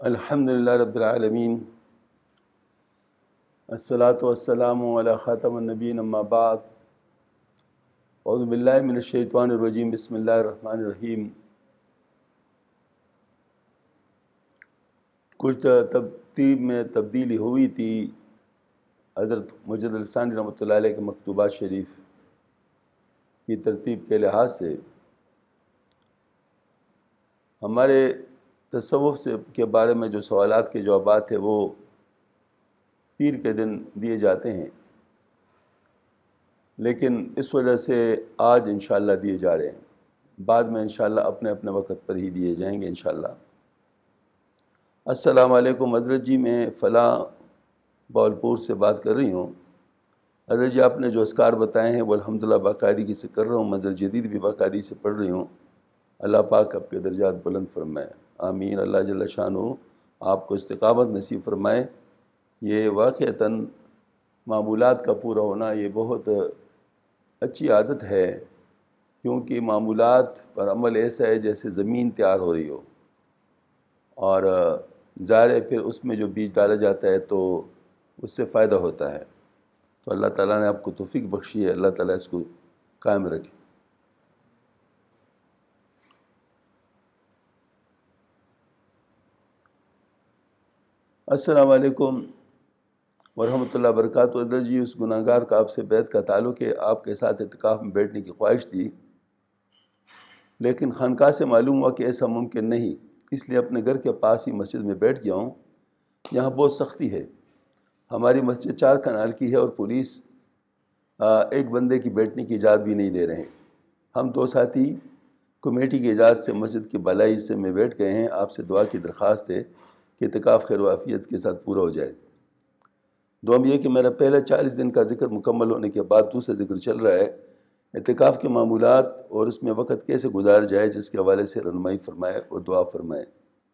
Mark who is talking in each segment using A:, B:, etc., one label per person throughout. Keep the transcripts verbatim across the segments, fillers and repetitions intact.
A: الحمد للہ رب العالمین، الصلاۃ والسلام علی خاتم النبیین، اما بعد، اعوذ باللہ من الشیطان الرجیم، بسم اللہ الرحمن الرحیم۔ کچھ ترتیب میں تبدیلی ہوئی تھی حضرت مجد الثانی رحمۃ اللہ علیہ کے مکتوبات شریف کی ترتیب کے لحاظ سے۔ ہمارے تصوف سے کے بارے میں جو سوالات کے جوابات ہیں وہ پیر کے دن دیے جاتے ہیں، لیکن اس وجہ سے آج انشاءاللہ دیے جا رہے ہیں، بعد میں انشاءاللہ اپنے اپنے وقت پر ہی دیے جائیں گے انشاءاللہ۔ السلام علیکم حضرت جی، میں فلاں باولپور سے بات کر رہی ہوں۔ حضرت جی، آپ نے جو اذکار بتائے ہیں وہ الحمدللہ باقاعدگی سے کر رہا ہوں، منزل جدید بھی باقاعدگی سے پڑھ رہی ہوں۔ اللہ پاک آپ کے درجات بلند فرمائے، آمین۔ اللہ جل شانہ آپ کو استقامت نصیب فرمائے۔ یہ واقعتاً معمولات کا پورا ہونا یہ بہت اچھی عادت ہے، کیونکہ معمولات پر عمل ایسا ہے جیسے زمین تیار ہو رہی ہو، اور ظاہر ہے پھر اس میں جو بیج ڈالا جاتا ہے تو اس سے فائدہ ہوتا ہے۔ تو اللہ تعالیٰ نے آپ کو توفیق بخشی ہے، اللہ تعالیٰ اس کو قائم رکھے۔ السلام علیکم ورحمۃ اللہ وبرکاتہ۔ حضرت جی، اس گناہ گار کا آپ سے بیعت کا تعلق ہے، آپ کے ساتھ اعتکاف میں بیٹھنے کی خواہش تھی، لیکن خانقاہ سے معلوم ہوا کہ ایسا ممکن نہیں، اس لیے اپنے گھر کے پاس ہی مسجد میں بیٹھ گیا ہوں۔ یہاں بہت سختی ہے، ہماری مسجد چار کنال کی ہے اور پولیس ایک بندے کی بیٹھنے کی اجازت بھی نہیں دے رہے ہیں۔ ہم دو ساتھی کمیٹی کی اجازت سے مسجد کے بالائی حصے میں بیٹھ گئے ہیں۔ آپ سے دعا کی درخواست ہے کہ اعتکاف خیر و عافیت کے ساتھ پورا ہو جائے۔ دوم یہ کہ میرا پہلا چالیس دن کا ذکر مکمل ہونے کے بعد دوسرا ذکر چل رہا ہے، اعتکاف کے معمولات اور اس میں وقت کیسے گزار جائے، جس کے حوالے سے رہنمائی فرمائے اور دعا فرمائے۔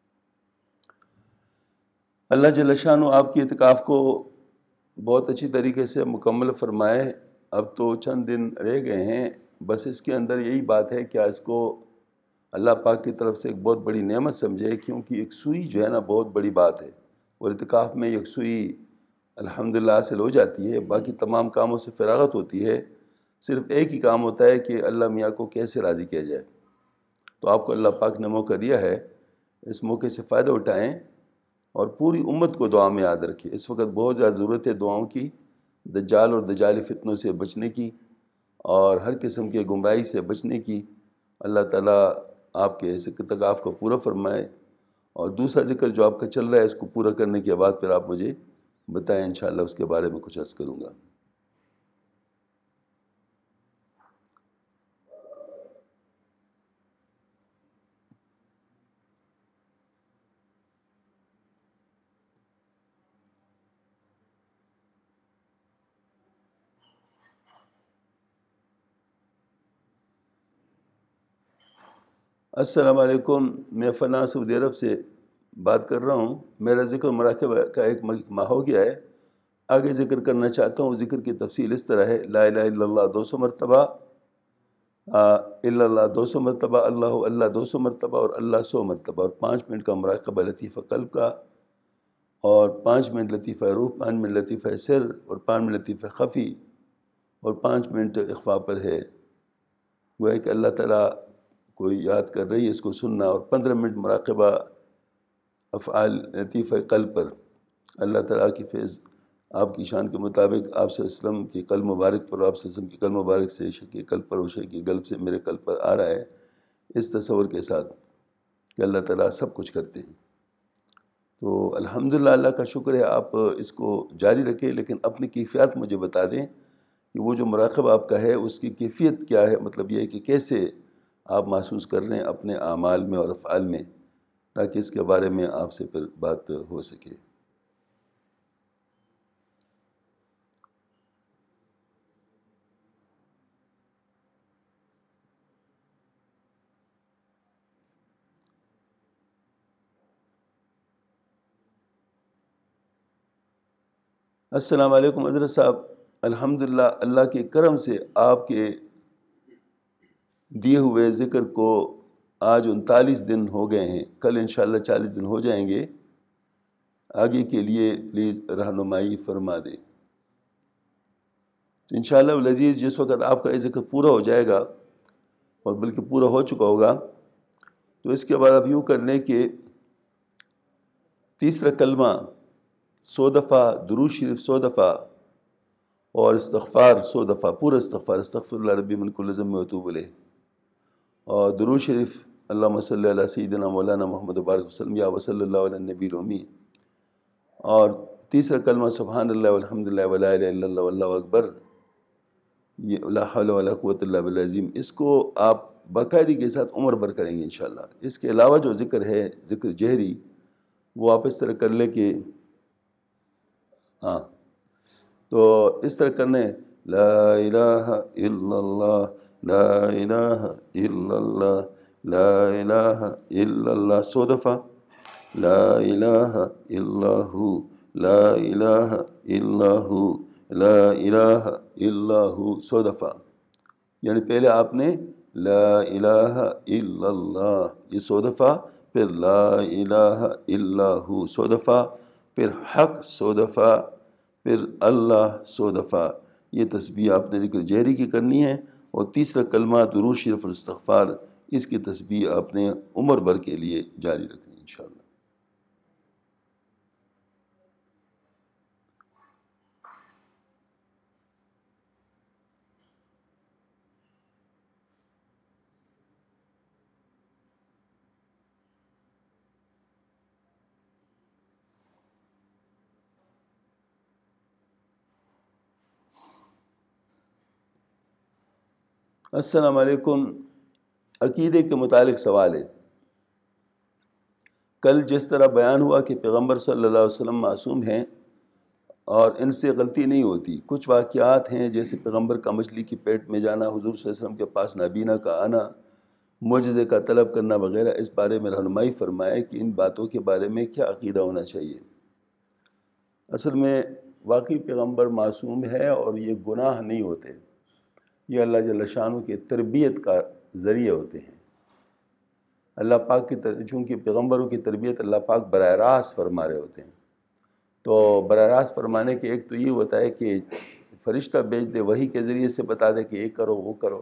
A: اللہ جل شانہ آپ کی اعتکاف کو بہت اچھی طریقے سے مکمل فرمائے۔ اب تو چند دن رہ گئے ہیں، بس اس کے اندر یہی بات ہے کہ اس کو اللہ پاک کی طرف سے ایک بہت بڑی نعمت سمجھے، کیونکہ یکسوئی جو ہے نا بہت بڑی بات ہے، اور اعتکاف میں یکسوئی الحمدللہ حاصل ہو جاتی ہے۔ باقی تمام کاموں سے فراغت ہوتی ہے، صرف ایک ہی کام ہوتا ہے کہ اللہ میاں کو کیسے راضی کیا جائے۔ تو آپ کو اللہ پاک نے موقع دیا ہے، اس موقع سے فائدہ اٹھائیں اور پوری امت کو دعا میں یاد رکھیں۔ اس وقت بہت زیادہ ضرورت ہے دعاؤں کی، دجال اور دجالی فتنوں سے بچنے کی اور ہر قسم کے گمراہی سے بچنے کی۔ اللہ تعالیٰ آپ کے اس اعتکاف کو پورا فرمائے، اور دوسرا ذکر جو آپ کا چل رہا ہے اس کو پورا کرنے کے بعد پھر آپ مجھے بتائیں، انشاءاللہ اس کے بارے میں کچھ عرض کروں گا۔ السلام علیکم، میں فلاں سعودی عرب سے بات کر رہا ہوں۔ میرا ذکر مراقبہ کا ایک ماہ ہو گیا ہے، آگے ذکر کرنا چاہتا ہوں۔ ذکر کی تفصیل اس طرح ہے: لا الہ الا اللہ دو سو مرتبہ، الا اللہ دو سو مرتبہ، اللہ اللہ دو سو مرتبہ، اور اللہ سو مرتبہ، اور پانچ منٹ کا مراقبہ لطیفہ قلب کا، اور پانچ منٹ لطیفہ روح، پانچ منٹ لطیفہ سر، اور پانچ منٹ لطیفہ خفی، اور پانچ منٹ اخفاء پر ہے۔ وہ ہے کہ اللہ تعالیٰ کوئی یاد کر رہی ہے، اس کو سننا، اور پندرہ منٹ مراقبہ افعال لطیفہ قلب پر۔ اللہ تعالیٰ کی فیض آپ کی شان کے مطابق آپ صلی اللہ علیہ وسلم کی قلب مبارک پر، آپ صلی اللہ علیہ وسلم کی قلب مبارک سے شکی قلب پر، شکی قلب سے میرے قلب پر آ رہا ہے، اس تصور کے ساتھ کہ اللہ تعالیٰ سب کچھ کرتے ہیں۔ تو الحمدللہ اللہ کا شکر ہے، آپ اس کو جاری رکھیں، لیکن اپنی کیفیات مجھے بتا دیں کہ وہ جو مراقبہ آپ کا ہے اس کی کیفیت کیا ہے، مطلب یہ ہے کہ کیسے آپ محسوس کر رہے ہیں اپنے اعمال میں اور افعال میں، تاکہ اس کے بارے میں آپ سے پھر بات ہو سکے۔ السلام علیکم حضرت صاحب، الحمدللہ اللہ کے کرم سے آپ کے دیے ہوئے ذکر کو آج انتالیس دن ہو گئے ہیں، کل انشاءاللہ چالیس دن ہو جائیں گے۔ آگے کے لیے پلیز رہنمائی فرما دیں۔ تو انشاءاللہ العزیز جس وقت آپ کا یہ ذکر پورا ہو جائے گا، اور بلکہ پورا ہو چکا ہوگا، تو اس کے بعد آپ یوں کر لیں کہ تیسرا کلمہ سو دفعہ، درود شریف سو دفعہ، اور استغفار سو دفعہ، پورا استغفار، استغفر اللہ ربی من کل ذنب و اتوب الیہ، اور درود شریف اللہم صلی علی سیدنا مولانا محمد بارک وسلم یا وصلی اللہ علی النبی الامی، اور تیسرا کلمہ سبحان اللہ والحمد للہ ولا الہ الا اللہ واللہ اکبر، یہ لا حول ولا قوۃ الا باللہ العظیم، اس کو آپ باقاعدگی کے ساتھ عمر بھر کریں گے انشاءاللہ۔ اس کے علاوہ جو ذکر ہے، ذکر جہری، وہ آپ اس طرح کر لیں کہ ہاں تو اس طرح کرنے لا الہ الا اللہ، لا الہ الا اللہ، لا الہ الا اللہ سو دفعہ، لا الہ الا ہو، لا الہ الا ہو، لا الہ الا ہو سو دفعہ۔ یعنی پہلے آپ نے لا الہ الا اللہ یہ سو دفعہ، پھر لا الہ الا ہو سو دفعہ، پھر حق سو دفعہ، پھر اللہ سو دفعہ۔ یہ تسبیح آپ نے ذکر جہری کی کرنی ہے، اور تیسرا کلمہ درود شریف الاستغفار، اس کی تسبیح آپ نے عمر بھر کے لیے جاری رکھنی ہے انشاءاللہ۔ السلام علیکم۔ عقیدے کے متعلق سوال ہے۔ کل جس طرح بیان ہوا کہ پیغمبر صلی اللہ علیہ وسلم معصوم ہیں اور ان سے غلطی نہیں ہوتی، کچھ واقعات ہیں جیسے پیغمبر کا مچھلی کی پیٹ میں جانا، حضور صلی اللہ علیہ وسلم کے پاس نابینا کا آنا، معجزے کا طلب کرنا وغیرہ، اس بارے میں رہنمائی فرمائے کہ ان باتوں کے بارے میں کیا عقیدہ ہونا چاہیے۔ اصل میں واقعی پیغمبر معصوم ہے اور یہ گناہ نہیں ہوتے، یہ اللہ جل شانہ کی تربیت کا ذریعہ ہوتے ہیں۔ اللہ پاک کی تر... چونکہ پیغمبروں کی تربیت اللہ پاک براہ راست فرما رہے ہوتے ہیں، تو براہ راست فرمانے کے ایک تو یہ ہوتا ہے کہ فرشتہ بھیج دے، وحی کے ذریعے سے بتا دے کہ یہ کرو وہ کرو،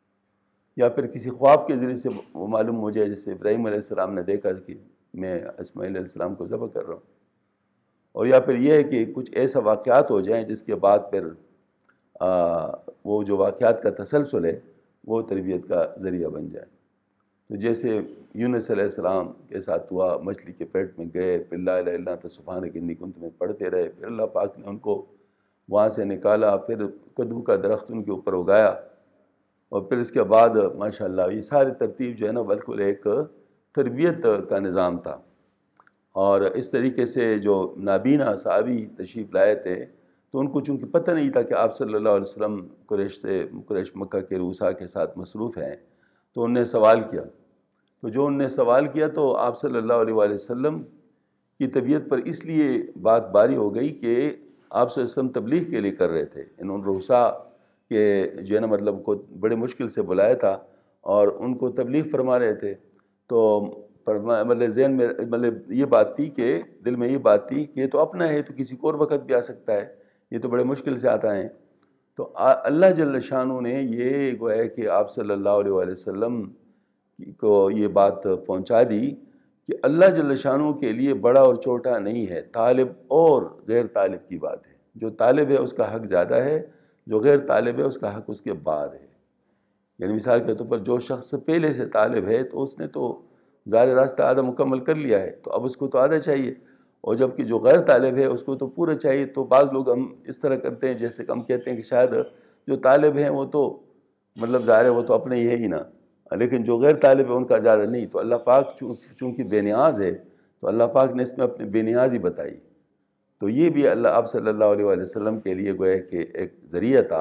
A: یا پھر کسی خواب کے ذریعے سے وہ معلوم ہو جائے، جیسے ابراہیم علیہ السلام نے دیکھا کہ میں اسماعیل علیہ السلام کو ذبح کر رہا ہوں، اور یا پھر یہ ہے کہ کچھ ایسا واقعات ہو جائیں جس کے بعد پھر آ, وہ جو واقعات کا تسلسل ہے وہ تربیت کا ذریعہ بن جائے۔ تو جیسے یونس علیہ السلام کے ساتھ ہوا، مچھلی کے پیٹ میں گئے، پھر لا الہ الا انت سبحانک انی کنت میں پڑھتے رہے، پھر اللہ پاک نے ان کو وہاں سے نکالا، پھر کدو کا درخت ان کے اوپر اگایا، اور پھر اس کے بعد ماشاءاللہ یہ ساری ترتیب جو ہے نا بالکل ایک تربیت کا نظام تھا۔ اور اس طریقے سے جو نابینا صحابی تشریف لائے تھے، تو ان کو چونکہ پتہ نہیں تھا کہ آپ صلی اللہ علیہ وسلم قریش سے قریش مکہ کے رؤساء کے ساتھ مصروف ہیں، تو انہوں نے سوال کیا، تو جو انہوں نے سوال کیا تو آپ صلی اللہ علیہ وآلہ وسلم کی طبیعت پر اس لیے بات باری ہو گئی کہ آپ صلی اللہ علیہ وسلم تبلیغ کے لیے کر رہے تھے، انہوں نے رؤساء کے جو ہے نا مطلب کو بڑے مشکل سے بلایا تھا اور ان کو تبلیغ فرما رہے تھے، تو مطلب ذہن میں مطلب یہ بات تھی کہ دل میں یہ بات تھی کہ یہ تو اپنا ہے، تو کسی کو اور وقت بھی آ سکتا ہے، یہ تو بڑے مشکل سے آتا ہے۔ تو اللہ جل شانہ نے یہ گویا کہ آپ صلی اللہ علیہ وآلہ وسلم کو یہ بات پہنچا دی کہ اللہ جل شانہ کے لیے بڑا اور چھوٹا نہیں ہے، طالب اور غیر طالب کی بات ہے، جو طالب ہے اس کا حق زیادہ ہے، جو غیر طالب ہے اس کا حق اس کے بعد ہے۔ یعنی مثال کے طور پر جو شخص پہلے سے طالب ہے تو اس نے تو ظاہر راستہ آدھا مکمل کر لیا ہے، تو اب اس کو تو آدھا چاہیے، اور جب کہ جو غیر طالب ہے اس کو تو پورا چاہیے۔ تو بعض لوگ ہم اس طرح کرتے ہیں جیسے کہ ہم کہتے ہیں کہ شاید جو طالب ہیں وہ تو مطلب ظاہر ہے وہ تو اپنے ہی ہے ہی نا، لیکن جو غیر طالب ہے ان کا زیادہ نہیں۔ تو اللہ پاک چونکہ بے نیاز ہے تو اللہ پاک نے اس میں اپنی بے نیازی بتائی، تو یہ بھی اللہ آپ صلی اللہ علیہ وآلہ وسلم کے لیے گویا کہ ایک ذریعہ تھا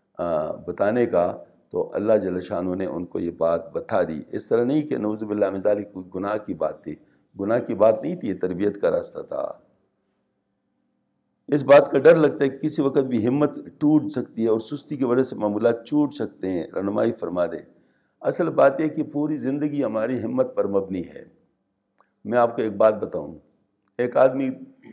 A: بتانے کا، تو اللہ جل شانہ نے ان کو یہ بات بتا دی۔ اس طرح نہیں کہ نعوذ باللہ من ذالک کوئی گناہ کی بات تھی، گناہ کی بات نہیں تھی، یہ تربیت کا راستہ تھا۔ اس بات کا ڈر لگتا ہے کہ کسی وقت بھی ہمت ٹوٹ سکتی ہے اور سستی کی وجہ سے معمولات چھوٹ سکتے ہیں، رہنمائی فرما دیں۔ اصل بات یہ کہ پوری زندگی ہماری ہمت پر مبنی ہے۔ میں آپ کو ایک بات بتاؤں، ایک آدمی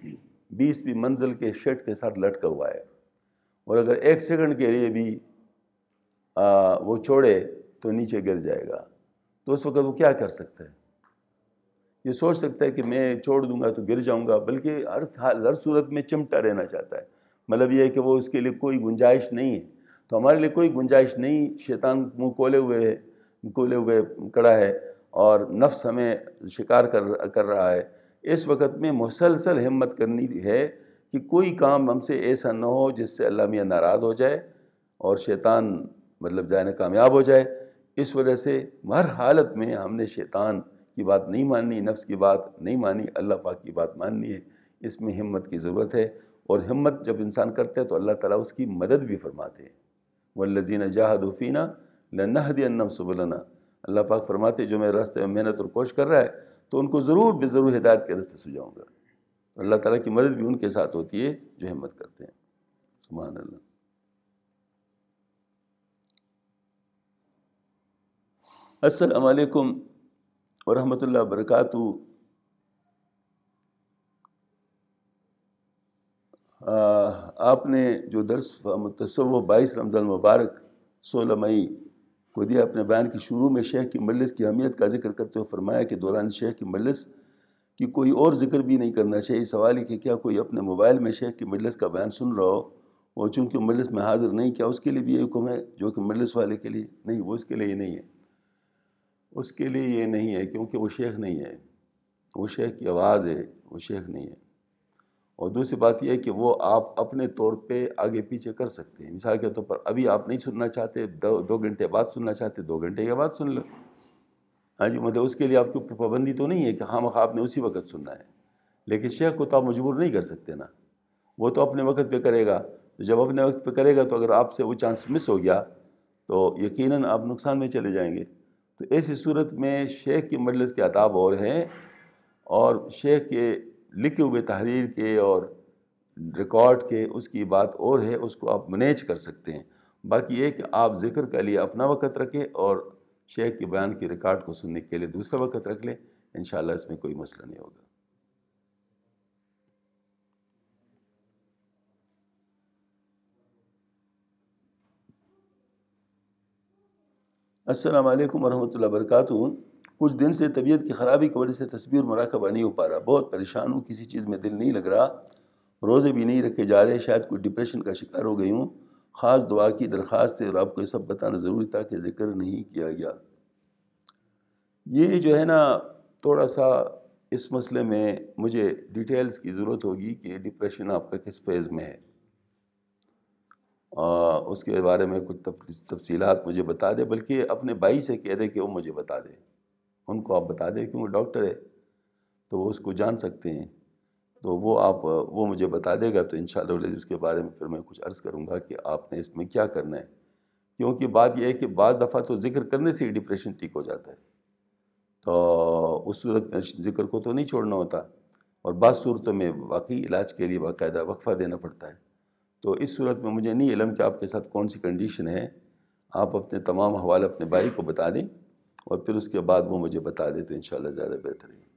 A: بیسویں منزل کے شیڈ کے ساتھ لٹکا ہوا ہے، اور اگر ایک سیکنڈ کے لیے بھی آ, وہ چھوڑے تو نیچے گر جائے گا، تو اس وقت وہ کیا کر سکتا ہے؟ یہ سوچ سکتا ہے کہ میں چھوڑ دوں گا تو گر جاؤں گا، بلکہ ہر ہر صورت میں چمٹا رہنا چاہتا ہے. مطلب یہ ہے کہ وہ اس کے لیے کوئی گنجائش نہیں ہے. تو ہمارے لیے کوئی گنجائش نہیں، شیطان منہ کھولے ہوئے ہے کھولے ہوئے کھڑا ہے، اور نفس ہمیں شکار کر کر رہا ہے. اس وقت میں مسلسل ہمت کرنی ہے کہ کوئی کام ہم سے ایسا نہ ہو جس سے اللہ میاں ناراض ہو جائے اور شیطان مطلب جائے نہ کامیاب ہو جائے. اس وجہ سے ہر حالت میں ہم نے شیطان کی بات نہیں ماننی، نفس کی بات نہیں مانی، اللہ پاک کی بات ماننی ہے. اس میں ہمت کی ضرورت ہے، اور ہمت جب انسان کرتا ہے تو اللہ تعالیٰ اس کی مدد بھی فرماتے ہیں. والذین جاہدوا فینا لنہدینہم سبلنا. اللہ پاک فرماتے ہیں جو میرے راستے میں محنت اور کوشش کر رہا ہے تو ان کو ضرور بے ضرور ہدایت کے راستے سجاؤں گا. اللہ تعالیٰ کی مدد بھی ان کے ساتھ ہوتی ہے جو ہمت کرتے ہیں. سبحان اللہ. السلام علیکم ورحمۃ اللہ وبرکاتہ. آپ نے جو درس تصوف بائیس رمضان مبارک سولہ مئی کو دیا، اپنے بیان کی شروع میں شیخ کی مجلس کی اہمیت کا ذکر کرتے ہوئے فرمایا کہ دوران شیخ کی مجلس کی کوئی اور ذکر بھی نہیں کرنا چاہیے. سوال ہے کہ کیا کوئی اپنے موبائل میں شیخ کی مجلس کا بیان سن رہا ہو اور چونکہ مجلس میں حاضر نہیں، کیا اس کے لیے بھی یہ حکم ہے جو کہ مجلس والے کے لیے نہیں؟ وہ اس کے لیے یہ نہیں ہے، اس کے لیے یہ نہیں ہے، کیونکہ وہ شیخ نہیں ہے، وہ شیخ کی آواز ہے، وہ شیخ نہیں ہے. اور دوسری بات یہ ہے کہ وہ آپ اپنے طور پہ آگے پیچھے کر سکتے ہیں. مثال کے طور پر ابھی آپ نہیں سننا چاہتے، دو دو گھنٹے بعد سننا چاہتے، دو گھنٹے کے بعد سن لو. ہاں جی، مطلب اس کے لیے آپ کے اوپر پابندی تو نہیں ہے کہ خواہ مخواہ آپ نے اسی وقت سننا ہے. لیکن شیخ کو تو آپ مجبور نہیں کر سکتے نا، وہ تو اپنے وقت پہ کرے گا. جب اپنے وقت پہ کرے گا تو اگر آپ سے وہ چانس مس ہو گیا تو یقیناً آپ نقصان میں چلے جائیں گے. تو ایسی صورت میں شیخ کی مجلس کے آداب اور ہیں، اور شیخ کے لکھے ہوئے تحریر کے اور ریکارڈ کے اس کی بات اور ہے، اس کو آپ مینیج کر سکتے ہیں. باقی یہ کہ آپ ذکر کے لیے اپنا وقت رکھیں اور شیخ کے بیان کی ریکارڈ کو سننے کے لیے دوسرا وقت رکھ لیں، انشاءاللہ اس میں کوئی مسئلہ نہیں ہوگا. السلام علیکم ورحمۃ اللہ وبرکاتہ. کچھ دن سے طبیعت کی خرابی کی وجہ سے تسبیح اور مراقبہ نہیں ہو پا رہا، بہت پریشان ہوں، کسی چیز میں دل نہیں لگ رہا، روزے بھی نہیں رکھے جا رہے، شاید کوئی ڈپریشن کا شکار ہو گئی ہوں. خاص دعا کی درخواست ہے اور آپ کو یہ سب بتانا ضروری تھا کہ ذکر نہیں کیا گیا. یہ جو ہے نا تھوڑا سا اس مسئلے میں مجھے ڈیٹیلز کی ضرورت ہوگی کہ ڈپریشن آپ کا کس فیز میں ہے، اس کے بارے میں کچھ تفصیلات مجھے بتا دے. بلکہ اپنے بھائی سے کہہ دے کہ وہ مجھے بتا دے، ان کو آپ بتا دیں کیونکہ ڈاکٹر ہے تو وہ اس کو جان سکتے ہیں. تو وہ آپ وہ مجھے بتا دے گا تو انشاءاللہ اس کے بارے میں پھر میں کچھ عرض کروں گا کہ آپ نے اس میں کیا کرنا ہے. کیونکہ بات یہ ہے کہ بعض دفعہ تو ذکر کرنے سے ہی ڈپریشن ٹھیک ہو جاتا ہے، تو اس صورت میں ذکر کو تو نہیں چھوڑنا ہوتا، اور بعض صورتوں میں واقعی علاج کے لیے باقاعدہ وقفہ دینا پڑتا ہے. تو اس صورت میں مجھے نہیں علم کہ آپ کے ساتھ کون سی کنڈیشن ہے. آپ اپنے تمام حوالے اپنے بھائی کو بتا دیں اور پھر اس کے بعد وہ مجھے بتا دیں تو انشاءاللہ زیادہ بہتر ہے.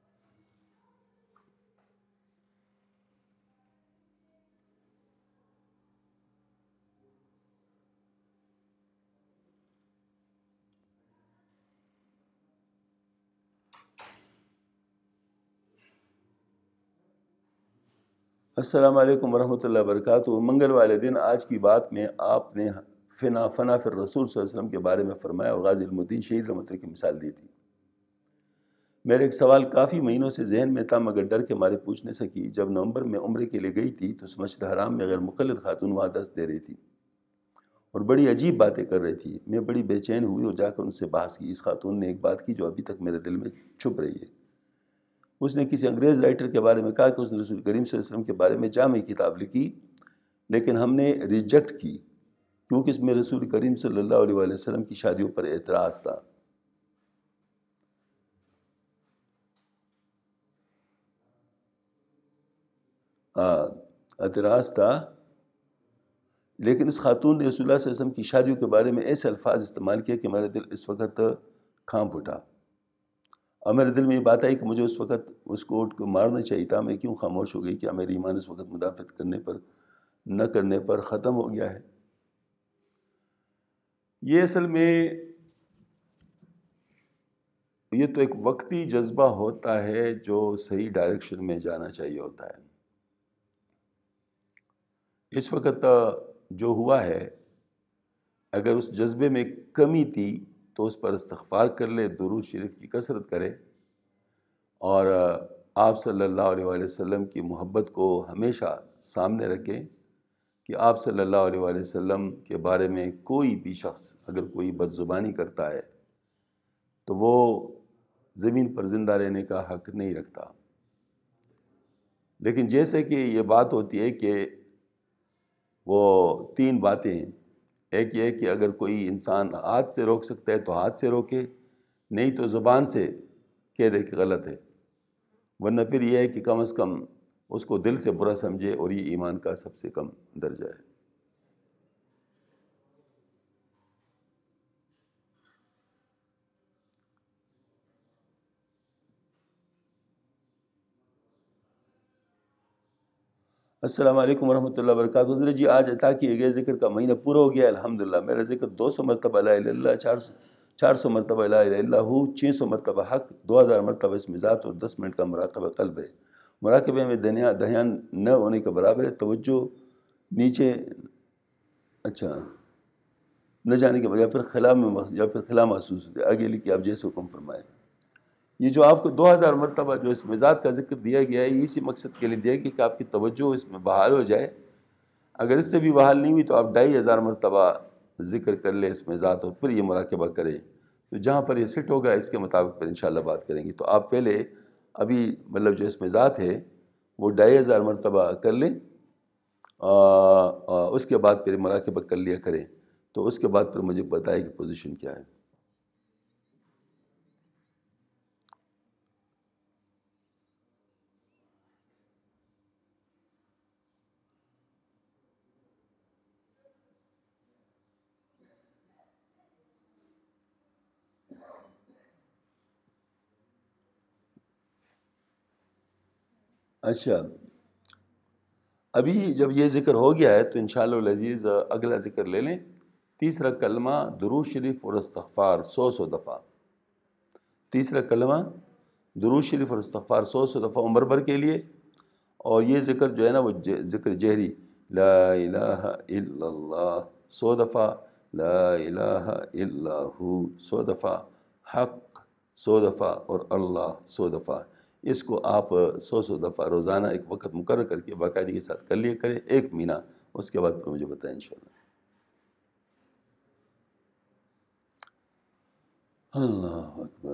A: السلام علیکم ورحمۃ اللہ وبرکاتہ. منگل والے دن آج کی بات میں آپ نے فنا فنا فر رسول صلی اللہ علیہ وسلم کے بارے میں فرمایا اور غازی المدین شہید رحمۃ اللہ کی مثال دی تھی. میرے ایک سوال کافی مہینوں سے ذہن میں تھا مگر ڈر کے مارے پوچھ نہیں سکی. جب نومبر میں عمرے کے لیے گئی تھی تو اس مسجد حرام میں غیر مقلد خاتون وہاں دست دے رہی تھی اور بڑی عجیب باتیں کر رہی تھی. میں بڑی بے چین ہوئی اور جا کر ان سے بحث کی. اس خاتون نے ایک بات کی جو ابھی تک میرے دل میں چھپ رہی ہے. اس نے کسی انگریز رائٹر کے بارے میں کہا کہ اس نے رسول کریم صلی اللہ علیہ وسلم کے بارے میں جامع کتاب لکھی لیکن ہم نے ریجیکٹ کی کیونکہ اس میں رسول کریم صلی اللہ علیہ وآلہ وسلم کی شادیوں پر اعتراض تھا. اعتراض تھا لیکن اس خاتون نے رسول اللہ صلی اللہ علیہ وسلم کی شادیوں کے بارے میں ایسے الفاظ استعمال کیے کہ میرا دل اس وقت کانپ اٹھا. اور میرے دل میں یہ بات آئی کہ مجھے اس وقت اس کو اٹھ کو مارنا چاہیے تھا، میں کیوں خاموش ہو گئی؟ کیا میری ایمان اس وقت مدافعت کرنے پر نہ کرنے پر ختم ہو گیا ہے؟ یہ اصل میں یہ تو ایک وقتی جذبہ ہوتا ہے جو صحیح ڈائریکشن میں جانا چاہیے ہوتا ہے۔ اس وقت جو ہوا ہے، اگر اس جذبے میں کمی تھی تو اس پر استغفار کر لے، درود شریف کی کثرت کرے، اور آپ صلی اللہ علیہ وآلہ وسلم کی محبت کو ہمیشہ سامنے رکھیں کہ آپ صلی اللہ علیہ وآلہ وسلم کے بارے میں کوئی بھی شخص اگر کوئی بد زبانی کرتا ہے تو وہ زمین پر زندہ رہنے کا حق نہیں رکھتا۔ لیکن جیسے کہ یہ بات ہوتی ہے کہ وہ تین باتیں ہیں، ایک یہ کہ اگر کوئی انسان ہاتھ سے روک سکتا ہے تو ہاتھ سے روکے، نہیں تو زبان سے کہہ دے کہ غلط ہے، ورنہ پھر یہ ہے کہ کم از کم اس کو دل سے برا سمجھے، اور یہ ایمان کا سب سے کم درجہ ہے۔ السلام علیکم ورحمۃ اللہ وبرکاتہ۔ حضرت جی، آج عطا کیے گئے ذکر کا مہینہ پورا ہو گیا ہے، الحمدللہ۔ میرا ذکر دو سو مرتبہ لا الہ الا اللہ، چار سو چار سو مرتبہ لا الہ الا ہو، چھ سو مرتبہ حق، دو ہزار مرتبہ اسم ذات، اور دس منٹ کا مراقبہ قلب ہے۔ مراقبے میں دھیان دھیان نہ ہونے کے برابر ہے، توجہ نیچے اچھا نہ جانے کے بجائے پھر خلا میں یا پھر خلا محسوس ہوتے، آگے لکھیے آپ جیسے حکم فرمائے۔ یہ جو آپ کو دو ہزار مرتبہ جو اس مزاج کا ذکر دیا گیا ہے، یہ اسی مقصد کے لیے دیا گیا کہ آپ کی توجہ اس میں بحال ہو جائے۔ اگر اس سے بھی بحال نہیں ہوئی تو آپ ڈھائی ہزار مرتبہ ذکر کر لیں اس مزاج، اور پھر یہ مراقبہ کریں، تو جہاں پر یہ سٹ ہوگا اس کے مطابق پھر انشاءاللہ بات کریں گے۔ تو آپ پہلے ابھی مطلب جو اس مزاج ہے وہ ڈھائی ہزار مرتبہ کر لیں، اس کے بعد پھر مراقبہ کر لیا کریں، تو اس کے بعد پھر مجھے بتائے کہ پوزیشن کیا ہے۔ اچھا، ابھی جب یہ ذکر ہو گیا ہے تو انشاءاللہ العزیز اگلا ذکر لے لیں، تیسرا کلمہ درود شریف اور استغفار سو سو دفعہ۔ تیسرا کلمہ درود شریف اور استغفار سو سو دفعہ عمر بھر کے لیے، اور یہ ذکر جو ہے نا وہ ذکر جہری، لا الہ الا اللہ سو دفعہ، لا الہ الا ہو سو دفعہ، حق سو دفعہ، اور اللہ سو دفعہ۔ اس کو آپ سو سو دفعہ روزانہ ایک وقت مقرر کر کے باقاعدگی کے ساتھ کر لیا کریں، ایک مہینہ، اس کے بعد پھر مجھے بتائیں انشاءاللہ۔ اللہ اکبر۔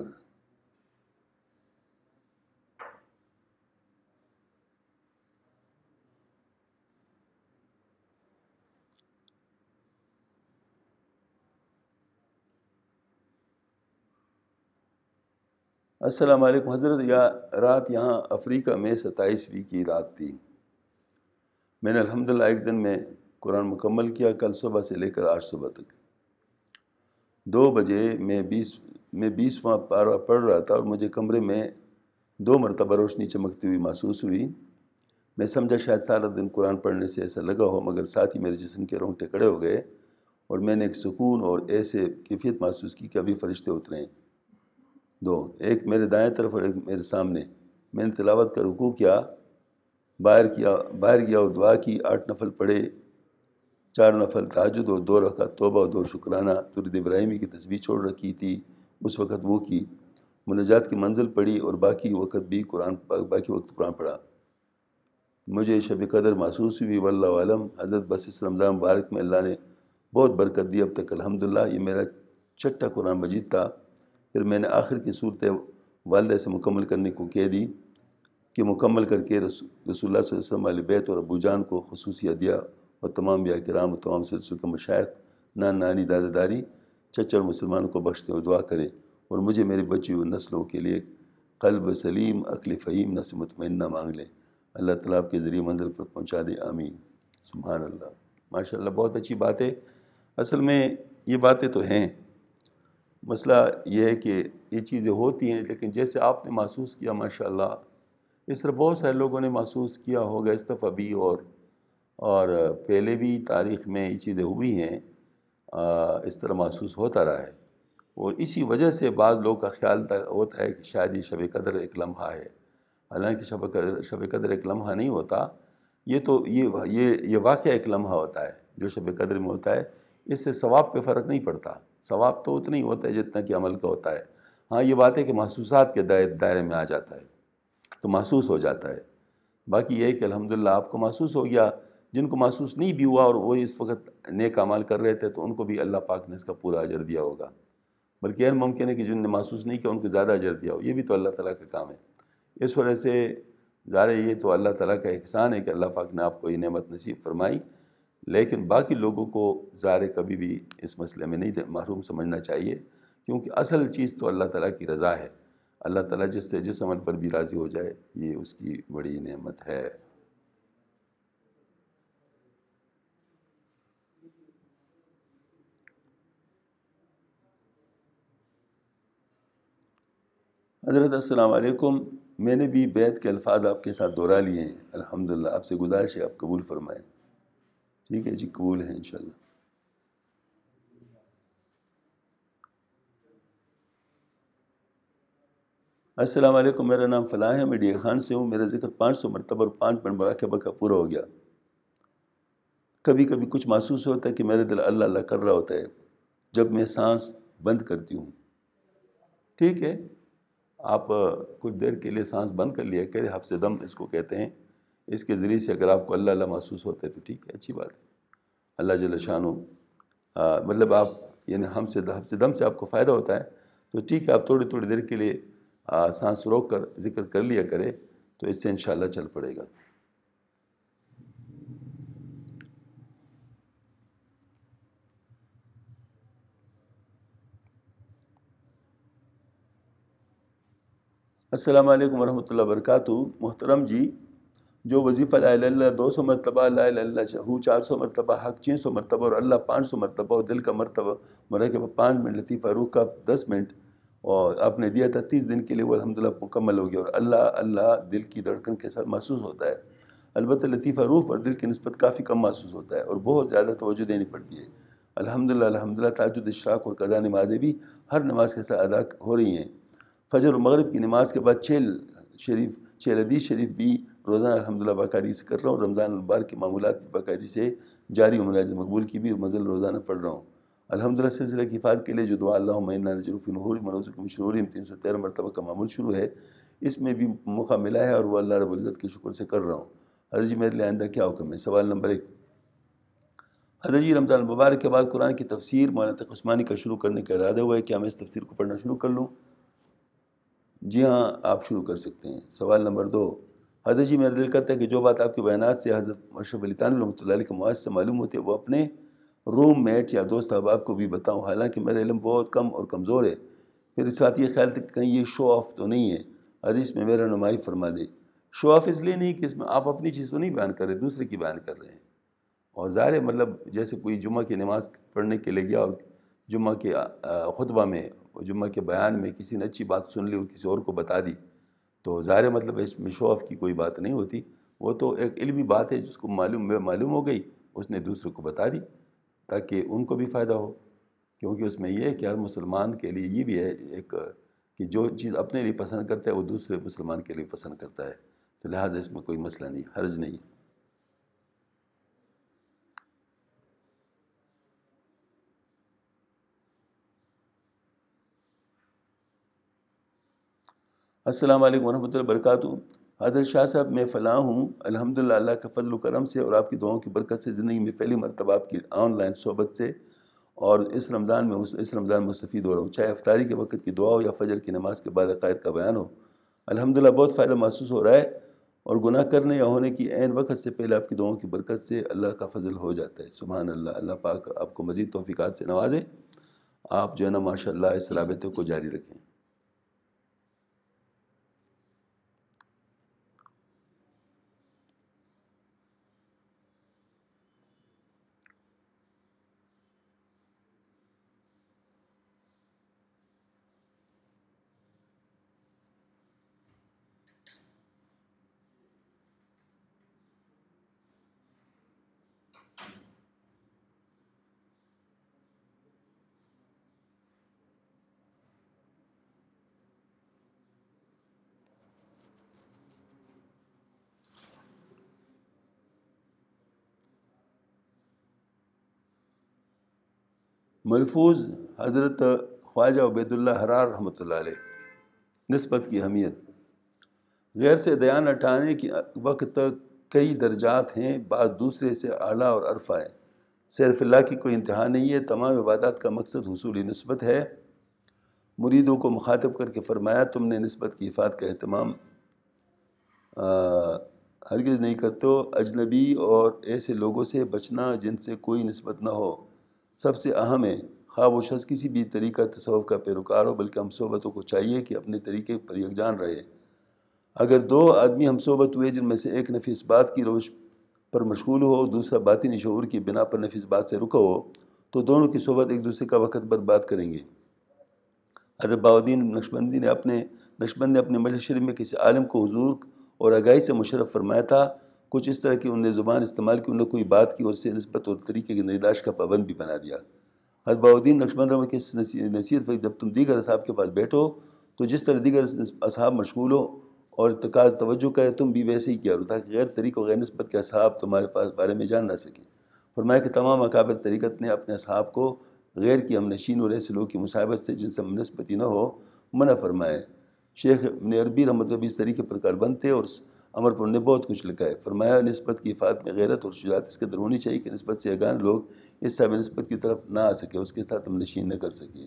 A: السلام علیکم حضرت، یا رات یہاں افریقہ میں ستائیسویں کی رات تھی۔ میں نے الحمدللہ ایک دن میں قرآن مکمل کیا، کل صبح سے لے کر آج صبح تک۔ دو بجے میں بیس میں بیسواں پارہ پڑھ رہا تھا، اور مجھے کمرے میں دو مرتبہ روشنی چمکتی ہوئی محسوس ہوئی۔ میں سمجھا شاید سارا دن قرآن پڑھنے سے ایسا لگا ہو، مگر ساتھ ہی میرے جسم کے رونگٹے کھڑے ہو گئے، اور میں نے ایک سکون اور ایسے کیفیت محسوس کی کہ ابھی فرشتے اترے ہیں۔ دو، ایک میرے دائیں طرف اور ایک میرے سامنے۔ میں نے تلاوت کا رکوع کیا، باہر کیا باہر گیا اور دعا کی، آٹھ نفل پڑھے، چار نفل تہجد اور دو رکعت توبہ اور دو شکرانہ۔ درود ابراہیمی کی تسبیح چھوڑ رکھی تھی اس وقت وہ کی، مناجات کی منزل پڑھی، اور باقی وقت بھی قرآن باقی وقت قرآن پڑھا۔ مجھے شب قدر محسوس ہوئی، واللہ عالم۔ حضرت بس اس رمضان مبارک میں اللہ نے بہت برکت دی اب تک الحمدللہ۔ یہ میرا چھٹا قرآن مجید تھا۔ پھر میں نے آخر کی صورتیں والدہ سے مکمل کرنے کو کہہ دی کہ مکمل کر کے رسول اللہ صلی اللہ علیہ وسلم علیہ بیت اور ابو جان کو خصوصی ہدیہ، اور تمام انبیاء کرام اور تمام سلسلوں کے مشائخ، نان نانی دادا داری چچا اور مسلمانوں کو بخشتے ہوئے دعا کریں، اور مجھے میری بچی ہوئی نسلوں کے لیے قلب سلیم، عقل فہیم، نفس مطمئنہ مانگ لیں۔ اللہ تعالیٰ آپ کے ذریعے منزل پر پہنچا دے، آمین۔ سبحان اللہ، ماشاء اللہ، بہت اچھی بات ہے۔ اصل میں یہ باتیں تو ہیں، مسئلہ یہ ہے کہ یہ چیزیں ہوتی ہیں، لیکن جیسے آپ نے محسوس کیا ماشاءاللہ، اس طرح بہت سارے لوگوں نے محسوس کیا ہوگا اس دفعہ بھی، اور اور پہلے بھی تاریخ میں یہ چیزیں ہوئی ہیں، اس طرح محسوس ہوتا رہا ہے، اور اسی وجہ سے بعض لوگوں کا خیال ہوتا ہے کہ شاید یہ شب قدر ایک لمحہ ہے، حالانکہ شب قدر شب قدر ایک لمحہ نہیں ہوتا، یہ تو یہ یہ یہ واقعہ ایک لمحہ ہوتا ہے جو شب قدر میں ہوتا ہے، اس سے ثواب پہ فرق نہیں پڑتا، ثواب تو اتنا ہی ہوتا ہے جتنا کہ عمل کا ہوتا ہے۔ ہاں یہ بات ہے کہ محسوسات کے دائرے میں آ جاتا ہے تو محسوس ہو جاتا ہے، باقی یہ ہے کہ الحمدللہ آپ کو محسوس ہو گیا، جن کو محسوس نہیں بھی ہوا اور وہ اس وقت نیک اعمال کر رہے تھے تو ان کو بھی اللہ پاک نے اس کا پورا اجر دیا ہوگا، بلکہ یہ ممکن ہے کہ جن نے محسوس نہیں کیا ان کو زیادہ اجر دیا ہو، یہ بھی تو اللہ تعالیٰ کا کام ہے۔ اس وجہ سے ظاہر یہ تو اللہ تعالیٰ کا احسان ہے کہ اللہ پاک نے آپ کو یہ نعمت نصیب فرمائی، لیکن باقی لوگوں کو ظاہر کبھی بھی اس مسئلے میں نہیں محروم سمجھنا چاہیے، کیونکہ اصل چیز تو اللہ تعالیٰ کی رضا ہے، اللہ تعالیٰ جس سے جس عمل پر بھی راضی ہو جائے یہ اس کی بڑی نعمت ہے۔ حضرت السلام علیکم، میں نے بھی بیعت کے الفاظ آپ کے ساتھ دہرا لیے ہیں، الحمدللہ، آپ سے گزارش ہے آپ قبول فرمائیں۔ ٹھیک ہے جی، قبول ہے انشاءاللہ۔ السلام علیکم، میرا نام فلاں ہے، میں ڈی اے خان سے ہوں، میرا ذکر پانچ سو مرتبہ اور پانچ منٹ مراقبہ کا پورا ہو گیا۔ کبھی کبھی کچھ محسوس ہوتا ہے کہ میرے دل اللہ اللہ کر رہا ہوتا ہے جب میں سانس بند کرتی ہوں۔ ٹھیک ہے، آپ کچھ دیر کے لیے سانس بند کر لیا کریں، حبس دم اس کو کہتے ہیں، اس کے ذریعے سے اگر آپ کو اللہ اللہ محسوس ہوتا ہے تو ٹھیک ہے، اچھی بات ہے۔ اللہ جل شانہ مطلب آپ یعنی ہم سے حبس دم سے آپ کو فائدہ ہوتا ہے تو ٹھیک ہے، آپ تھوڑی تھوڑی دیر کے لیے سانس روک کر ذکر کر لیا کرے تو اس سے انشاءاللہ چل پڑے گا۔ السلام علیکم ورحمۃ اللہ وبرکاتہ۔ محترم جی، جو وظیفہ لا الہ الا اللہ دو سو مرتبہ، لا الہ الا اللہ ہو چار سو مرتبہ، حق چھ سو مرتبہ اور اللہ پانچ سو مرتبہ اور دل کا مرتبہ مراقبہ پانچ منٹ، لطیفہ روح کا دس منٹ، اور آپ نے دیا تھا تیس دن کے لیے، وہ الحمدللہ مکمل ہو گیا، اور اللہ اللہ دل کی دھڑکن کے ساتھ محسوس ہوتا ہے، البتہ لطیفہ روح پر دل کی نسبت کافی کم محسوس ہوتا ہے اور بہت زیادہ توجہ دینی پڑتی ہے۔ الحمدللہ الحمدللہ تہجد، اشراق اور قضا نمازیں بھی ہر نماز کے ساتھ ادا ہو رہی ہیں۔ فجر و مغرب کی نماز کے بعد چھ شریف چھ حدیث شریف بھی روزانہ الحمدللہ باقاعدگی سے کر رہا ہوں، رمضان المبارک کے معمولات بھی باقاعدگی سے جاری، مراجعہ مقبول کی بھی منزل روزانہ پڑھ رہا ہوں الحمدللہ۔ سلسلہ کی حفاظت کے لیے جو دعا اللہم انا نجعلک فی نحورہم ونعوذ من شرورہم تین سو تیرہ مرتبہ کا معمول شروع ہے، اس میں بھی موقع ملا ہے اور وہ اللہ رب العزت کے شکر سے کر رہا ہوں۔ حضرت جی میرے لیے آئندہ کیا حکم ہے؟ سوال نمبر ایک، حضرت جی رمضان المبارک کے بعد قرآن کی تفسیر مولانا تقی عثمانی کا شروع کرنے کا ارادہ ہوا ہے، کیا میں اس تفسیر کو پڑھنا شروع کر لوں؟ جی ہاں، آپ شروع کر سکتے ہیں۔ سوال نمبر دو، حضرت جی میرا دل کرتا ہے کہ جو بات آپ کے بیانات سے حضرت اشرف علی تھانوی رحمۃ اللہ علیہ کے مواعظ سے معلوم ہوتی ہے وہ اپنے روم میٹ یا دوست احباب کو بھی بتاؤں، حالانکہ میرا علم بہت کم اور کمزور ہے۔ پھر اس بات یہ خیال تھا کہ کہیں یہ شو آف تو نہیں ہے، حدیث میں میرا رہنمائی فرما دے۔ شو آف اس لیے نہیں کہ اس میں آپ اپنی چیز تو نہیں بیان کر رہے، دوسرے کی بیان کر رہے ہیں، اور ظاہر ہے مطلب جیسے کوئی جمعہ کی نماز پڑھنے کے لیے گیا اور جمعہ کے خطبہ میں جمعہ کے بیان میں کسی نے اچھی بات سن لی اور کسی اور کو بتا دی تو ظاہر ہے مطلب اس میں شو آف کی کوئی بات نہیں ہوتی، وہ تو ایک علمی بات ہے جس کو معلوم معلوم ہو گئی، اس نے دوسرے کو بتا دی تاکہ ان کو بھی فائدہ ہو، کیونکہ اس میں یہ ہے کہ ہر مسلمان کے لیے یہ بھی ہے ایک کہ جو چیز اپنے لیے پسند کرتا ہے وہ دوسرے مسلمان کے لیے پسند کرتا ہے، تو لہٰذا اس میں کوئی مسئلہ نہیں، حرج نہیں۔ السلام علیکم ورحمۃ اللہ وبرکاتہ۔ حضرت شاہ صاحب میں فلاں ہوں، الحمدللہ اللہ کا فضل و کرم سے اور آپ کی دعاؤں کی برکت سے زندگی میں پہلی مرتبہ آپ کی آن لائن صحبت سے اور اس رمضان میں اس رمضان میں مستفید ہو رہا ہوں، چاہے افطاری کے وقت کی دعا ہو یا فجر کی نماز کے بعد عقائد کا بیان ہو۔ الحمدللہ بہت فائدہ محسوس ہو رہا ہے اور گناہ کرنے یا ہونے کی عین وقت سے پہلے آپ کی دعاؤں کی برکت سے اللہ کا فضل ہو جاتا ہے۔ سبحان اللہ، اللہ پاک آپ کو مزید توفیقات سے نوازے، آپ جو ہے نا ماشاء اللہ اس رابطے کو جاری رکھیں۔ ملفوظ حضرت خواجہ عبید اللہ حرار رحمۃ اللہ علیہ. نسبت کی اہمیت. غیر سے دیان اٹھانے کے وقت تک کئی درجات ہیں، بعض دوسرے سے اعلیٰ اور عرفہ ہے. صرف اللہ کی کوئی انتہا نہیں ہے. تمام عبادات کا مقصد حصول نسبت ہے. مریدوں کو مخاطب کر کے فرمایا تم نے نسبت کی حفاظت کا اہتمام ہرگز نہیں کرتے. اجنبی اور ایسے لوگوں سے بچنا جن سے کوئی نسبت نہ ہو سب سے اہم ہے، خواہ وہ شخص کسی بھی طریقہ تصوف کا پیروکار ہو. بلکہ ہم صحبتوں کو چاہیے کہ اپنے طریقے پر یکجان رہے. اگر دو آدمی ہم صحبت ہوئے جن میں سے ایک نفی اس بات کی روش پر مشغول ہو، دوسرا باطنی شعور کی بنا پر نفی اس بات سے رکا ہو، تو دونوں کی صحبت ایک دوسرے کا وقت برباد کریں گے. حضرت بہاؤالدین نقشبندی نے اپنے نقشبند نے اپنے مجلس شریف میں کسی عالم کو حضور اور آگاہی سے مشرف فرمایا تھا. کچھ اس طرح کی انہوں نے زبان استعمال کی، انہوں نے کوئی بات کی اور اس سے نسبت اور طریقے کی نگہداشت کا پابند بھی بنا دیا. حضرت بہاؤالدین نقشبند رحمۃ کی نصیحت پر جب تم دیگر اصحاب کے پاس بیٹھو تو جس طرح دیگر اصحاب مشغول ہو اور ارتکاز توجہ کرے، تم بھی ویسے ہی کیا کرو تاکہ غیر طریق و غیر نسبت کے اصحاب تمہارے پاس بارے میں جان نہ سکیں. فرمایا کہ تمام اکابر طریقت نے اپنے اصحاب کو غیر کی ہم نشین اور ایسے لوگ کی مصاحبت سے جن سے ہم نسبتی نہ ہو منع فرمائے. شیخ ابن عربی رحمۃ اللہ اس طریقے پر کاربند تھے اور امر پر نے بہت کچھ لکھا ہے. فرمایا نسبت کی حفاظت میں غیرت اور شجاعت اس قدر ہونی چاہیے کہ نسبت سے اگان لوگ اس صاحب نسبت کی طرف نہ آ سکے، اس کے ساتھ ہم نشین نہ کر سکے.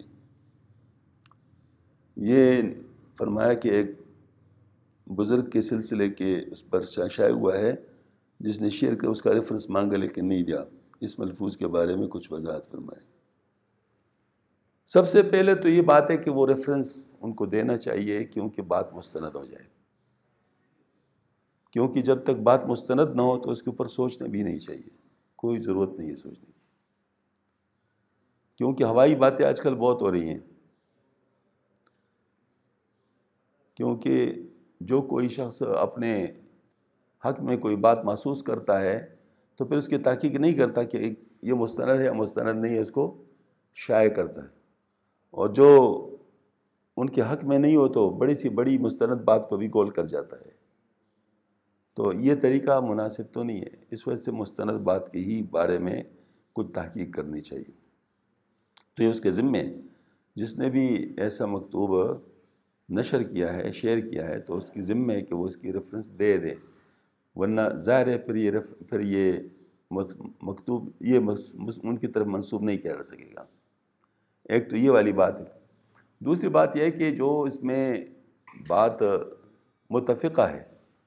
A: یہ فرمایا کہ ایک بزرگ کے سلسلے کے اس پر شائع ہوا ہے جس نے شعر کا اس کا ریفرنس مانگا لیکن نہیں دیا. اس ملفوظ کے بارے میں کچھ وضاحت فرمائے. سب سے پہلے تو یہ بات ہے کہ وہ ریفرنس ان کو دینا چاہیے کیونکہ بات مستند ہو جائے. کیونکہ جب تک بات مستند نہ ہو تو اس کے اوپر سوچنا بھی نہیں چاہیے، کوئی ضرورت نہیں ہے سوچنے کی. کیونکہ ہوائی باتیں آج کل بہت ہو رہی ہیں. کیونکہ جو کوئی شخص اپنے حق میں کوئی بات محسوس کرتا ہے تو پھر اس کی تحقیق نہیں کرتا کہ یہ مستند ہے یا مستند نہیں ہے، اس کو شائع کرتا ہے. اور جو ان کے حق میں نہیں ہو تو بڑی سی بڑی مستند بات کو بھی گول کر جاتا ہے. تو یہ طریقہ مناسب تو نہیں ہے. اس وجہ سے مستند بات کے ہی بارے میں کچھ تحقیق کرنی چاہیے. تو یہ اس کے ذمے جس نے بھی ایسا مکتوب نشر کیا ہے، شیئر کیا ہے، تو اس کی ذمہ ہے کہ وہ اس کی ریفرنس دے دے، ورنہ ظاہر ہے پھر یہ پھر یہ مکتوب یہ ان کی طرف منسوب نہیں کیا جا سکے گا. ایک تو یہ والی بات ہے. دوسری بات یہ ہے کہ جو اس میں بات متفقہ ہے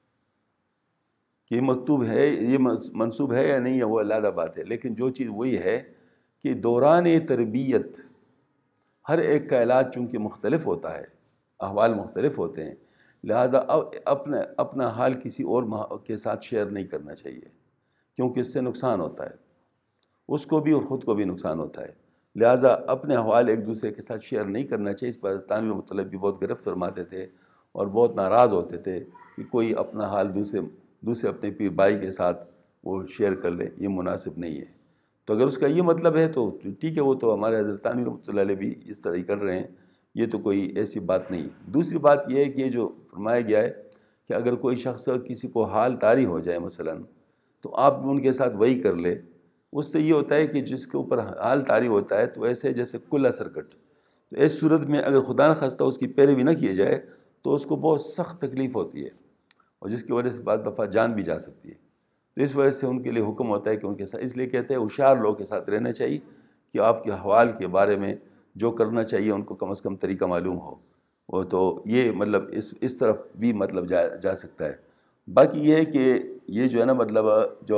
A: کہ مکتوب ہے، یہ منسوب ہے یا نہیں ہے، وہ علیحدہ بات ہے. لیکن جو چیز وہی ہے کہ دوران تربیت ہر ایک کا علاج چونکہ مختلف ہوتا ہے، احوال مختلف ہوتے ہیں، لہٰذا اپنا اپنا حال کسی اور کے ساتھ شیئر نہیں کرنا چاہیے کیونکہ اس سے نقصان ہوتا ہے، اس کو بھی اور خود کو بھی نقصان ہوتا ہے. لہٰذا اپنے احوال ایک دوسرے کے ساتھ شیئر نہیں کرنا چاہیے. اس پر تانوی مطلب بھی بہت گرفت فرماتے تھے اور بہت ناراض ہوتے تھے کہ کوئی اپنا حال دوسرے دوسرے اپنے پیر بھائی کے ساتھ وہ شیئر کر لے، یہ مناسب نہیں ہے. تو اگر اس کا یہ مطلب ہے تو ٹھیک ہے، وہ تو ہمارے حضرت تانوی رحمۃ اللہ علیہ بھی اس طرح ہی کر رہے ہیں، یہ تو کوئی ایسی بات نہیں. دوسری بات یہ ہے کہ یہ جو فرمایا گیا ہے کہ اگر کوئی شخص کسی کو حال طاری ہو جائے مثلاً تو آپ ان کے ساتھ وہی کر لے. اس سے یہ ہوتا ہے کہ جس کے اوپر حال طاری ہوتا ہے تو ایسے جیسے کلّا سرکٹ، تو اس صورت میں اگر خدا نہ خواستہ اس کی پیروی نہ کی جائے تو اس کو بہت سخت تکلیف ہوتی ہے اور جس کی وجہ سے بعض دفعہ جان بھی جا سکتی ہے. تو اس وجہ سے ان کے لیے حکم ہوتا ہے کہ ان کے ساتھ، اس لیے کہتے ہیں ہوشیار لوگوں کے ساتھ رہنا چاہیے کہ آپ کے احوال کے بارے میں جو کرنا چاہیے ان کو کم از کم طریقہ معلوم ہو. وہ تو یہ مطلب اس اس طرف بھی مطلب جا جا سکتا ہے. باقی یہ ہے کہ یہ جو ہے نا مطلب جو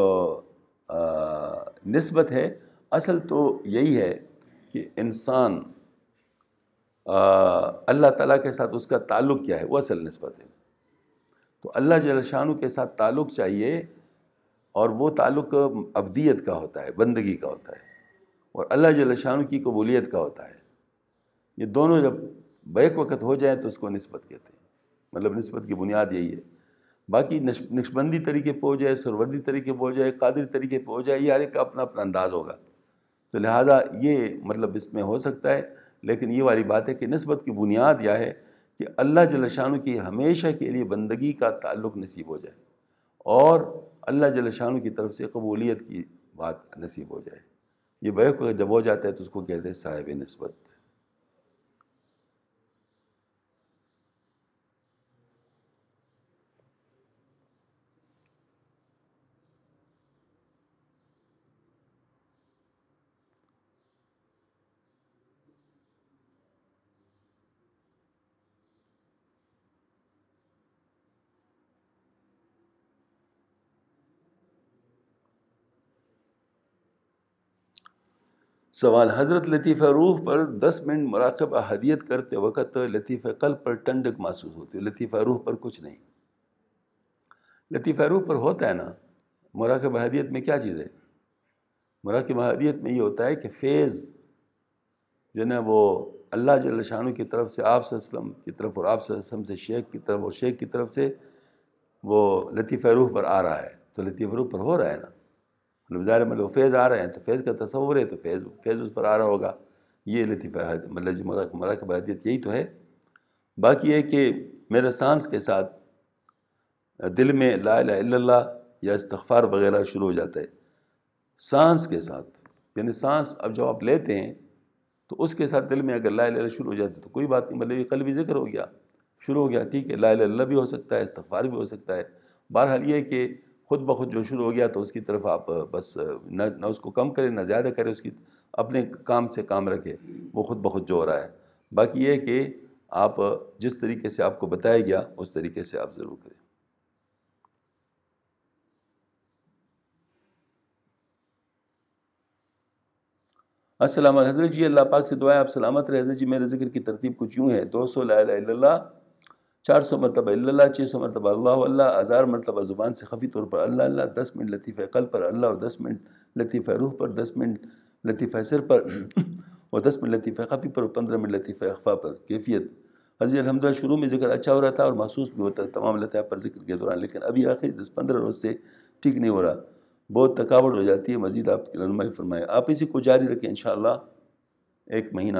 A: نسبت ہے اصل تو یہی ہے کہ انسان اللہ تعالیٰ کے ساتھ اس کا تعلق کیا ہے، وہ اصل نسبت ہے. تو اللہ جل شانہ کے ساتھ تعلق چاہیے اور وہ تعلق عبدیت کا ہوتا ہے، بندگی کا ہوتا ہے، اور اللہ جل شانہ کی قبولیت کا ہوتا ہے. یہ دونوں جب بیک وقت ہو جائیں تو اس کو نسبت کہتے ہیں. مطلب نسبت کی بنیاد یہی ہے. باقی نقشبندی طریقے پہ ہو جائے، سروردی طریقے پہ ہو جائے، قادری طریقے پہ ہو جائے، یہ ہر ایک کا اپنا اپنا انداز ہوگا. تو لہٰذا یہ مطلب اس میں ہو سکتا ہے. لیکن یہ والی بات ہے کہ نسبت کی بنیاد یہ ہے کہ اللہ جل شانہ کی ہمیشہ کے لیے بندگی کا تعلق نصیب ہو جائے اور اللہ جل شانہ کی طرف سے قبولیت کی بات نصیب ہو جائے. یہ بیک وقت جب ہو جاتا ہے تو اس کو کہتے ہیں صاحب نسبت۔ سوال، حضرت لطیفہ روح پر دس منٹ مراقبہ ہدیت کرتے وقت لطیفہ قلب پر ٹھنڈک محسوس ہوتی ہے، لطیفہ روح پر کچھ نہیں۔ لطیفہ روح پر ہوتا ہے نا، مراقبہ ہدیت میں کیا چیز ہے؟ مراقبہ ہدیت میں یہ ہوتا ہے کہ فیض جو ہے نا وہ اللہ جل شانہ کی طرف سے آپ صلی اللہ علیہ وسلم کی طرف اور آپ صلی اللہ علیہ وسلم سے شیخ کی طرف اور شیخ کی طرف سے وہ لطیفہ روح پر آ رہا ہے، تو لطیفہ روح پر ہو رہا ہے نا، مطلب ظاہر مطلب فیض آ رہے ہیں تو فیض کا تصور ہے تو فیض فیض اس پر آ رہا ہوگا، یہ لطیفہ مطلب مراقبہ ہدیت یہی تو ہے۔ باقی ہے کہ میرے سانس کے ساتھ دل میں لا الہ الا اللہ یا استغفار وغیرہ شروع ہو جاتا ہے، سانس کے ساتھ، یعنی سانس اب جب آپ لیتے ہیں تو اس کے ساتھ دل میں اگر لا الہ الا اللہ شروع ہو جاتی تو کوئی بات نہیں، مطلب یہ قلبی ذکر ہو گیا، شروع ہو گیا، ٹھیک ہے، لا الہ الا اللہ بھی ہو سکتا ہے، استغفار بھی ہو سکتا ہے۔ بہرحال یہ کہ خود بخود جو شروع ہو گیا تو اس کی طرف آپ بس نہ نہ اس کو کم کریں نہ زیادہ کریں، اس کی اپنے کام سے کام رکھیں، وہ خود بخود جو ہو رہا ہے۔ باقی یہ کہ آپ جس طریقے سے آپ کو بتایا گیا اس طریقے سے آپ ضرور کریں۔ السلام علیکم حضرت جی، اللہ پاک سے دعائیں آپ سلامت رہے حضرت جی۔ میرے ذکر کی ترتیب کچھ یوں ہے: دو سو لا الہ الا اللہ، چار سو مرتبہ الا اللہ، چھ سو مرتبہ اللہ اللہ، ہزار مرتبہ زبان سے خفی طور پر اللہ اللہ، دس منٹ لطیفہ قلب پر اللہ اور دس منٹ لطیفہ روح پر، دس منٹ لطیفہ سر پر اور دس منٹ لطیفہ خفی پر اور پندرہ منٹ لطیفہ اخفا پر۔ کیفیت: حضرت الحمدللہ شروع میں ذکر اچھا ہو رہا تھا اور محسوس بھی ہوتا تمام لطائف پر ذکر کے دوران، لیکن ابھی آخری دس پندرہ روز سے ٹھیک نہیں ہو رہا، بہت تھکاوٹ ہو جاتی ہے، مزید آپ کی رہنمائی فرمائیں۔ آپ اسی کو جاری رکھیں انشاءاللہ ایک مہینہ۔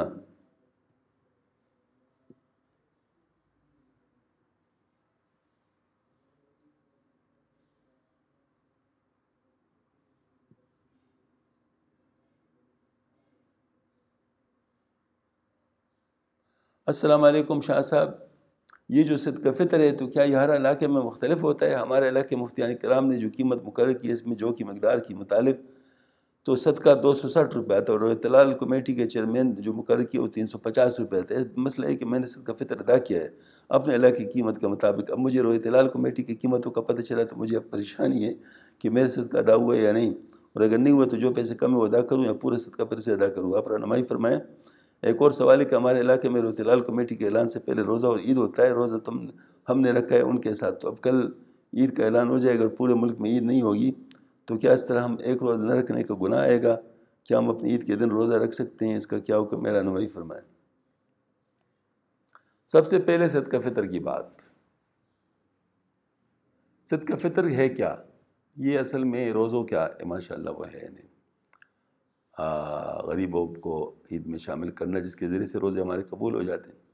A: السلام علیکم شاہ صاحب، یہ جو صدقہ فطر ہے تو کیا یہ ہر علاقے میں مختلف ہوتا ہے؟ ہمارے علاقے مفتیان کرام نے جو قیمت مقرر کی ہے اس میں جو کی مقدار کی مطابق تو صدقہ دو سو ساٹھ روپے آتا ہے، اور اطلال کمیٹی کے چیئرمین جو مقرر کیے وہ تین سو پچاس روپے آتے ہیں۔ مسئلہ ہے کہ میں نے صدقہ فطر ادا کیا ہے اپنے علاقے کی قیمت کے مطابق، اب مجھے روح اطلال کمیٹی کی قیمتوں کا پتہ چلا تو مجھے اب پریشانی ہے کہ میرے صدقہ ادا ہوا ہے یا نہیں، اور اگر نہیں ہوا تو جو پیسے کم ہے وہ ادا کروں یا پورے صدقہ پھر سے ادا کروں، آپ رہنمائی فرمائیں۔ ایک اور سوال ہے کہ ہمارے علاقے میں روح اطلال کمیٹی کے اعلان سے پہلے روزہ اور عید ہوتا ہے، روزہ تم ہم نے رکھا ہے ان کے ساتھ، تو اب کل عید کا اعلان ہو جائے، اگر پورے ملک میں عید نہیں ہوگی تو کیا اس طرح ہم ایک روزہ نہ رکھنے کا گناہ آئے گا؟ کیا ہم اپنی عید کے دن روزہ رکھ سکتے ہیں؟ اس کا کیا حکم ہے؟ رہنمائی فرمائیں۔ سب سے پہلے صدقہ فطر کی بات، صدقہ فطر ہے کیا؟ یہ اصل میں روزوں کیا ماشاء اللہ وہ ہے نہیں، غریبوں کو عید میں شامل کرنا جس کے ذریعے سے روزے ہمارے قبول ہو جاتے ہیں۔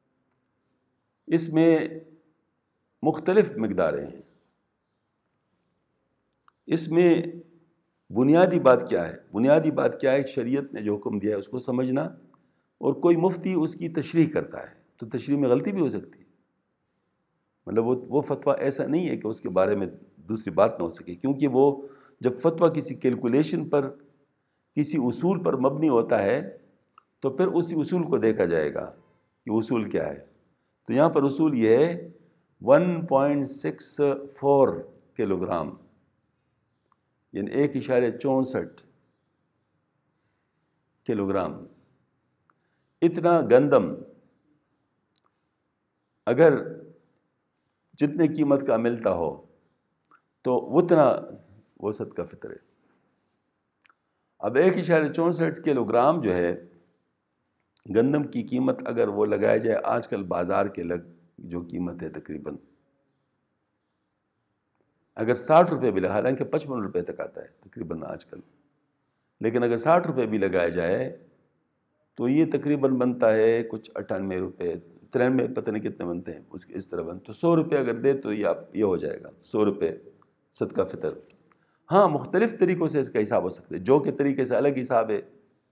A: اس میں مختلف مقداریں ہیں، اس میں بنیادی بات کیا ہے؟ بنیادی بات کیا ہے؟ شریعت نے جو حکم دیا ہے اس کو سمجھنا، اور کوئی مفتی اس کی تشریح کرتا ہے تو تشریح میں غلطی بھی ہو سکتی ہے، مطلب وہ وہ فتویٰ ایسا نہیں ہے کہ اس کے بارے میں دوسری بات نہ ہو سکے، کیونکہ وہ جب فتویٰ کسی کیلکولیشن پر کسی اصول پر مبنی ہوتا ہے تو پھر اسی اصول کو دیکھا جائے گا کہ اصول کیا ہے۔ تو یہاں پر اصول یہ ہے one point six four kilogram, یعنی ایک اشارے چونسٹھ کلو گرام اتنا گندم اگر جتنے قیمت کا ملتا ہو تو اتنا وہ صدقہ فطر ہے۔ اب ایک اشارے چونسٹھ کلو گرام جو ہے گندم کی قیمت اگر وہ لگایا جائے آج کل بازار کے لگ جو قیمت ہے تقریباً اگر ساٹھ روپے بھی لگا، حالانکہ پچپن روپے تک آتا ہے تقریباً آج کل، لیکن اگر ساٹھ روپے بھی لگایا جائے تو یہ تقریباً بنتا ہے کچھ اٹھانوے روپے ترانوے پتہ نہیں کتنے بنتے ہیں اس طرح بن، تو سو روپے اگر دے تو یہ آپ یہ ہو جائے گا سو روپے صدقہ فطر۔ ہاں مختلف طریقوں سے اس کا حساب ہو سکتا ہے. جو کے طریقے سے الگ حساب ہے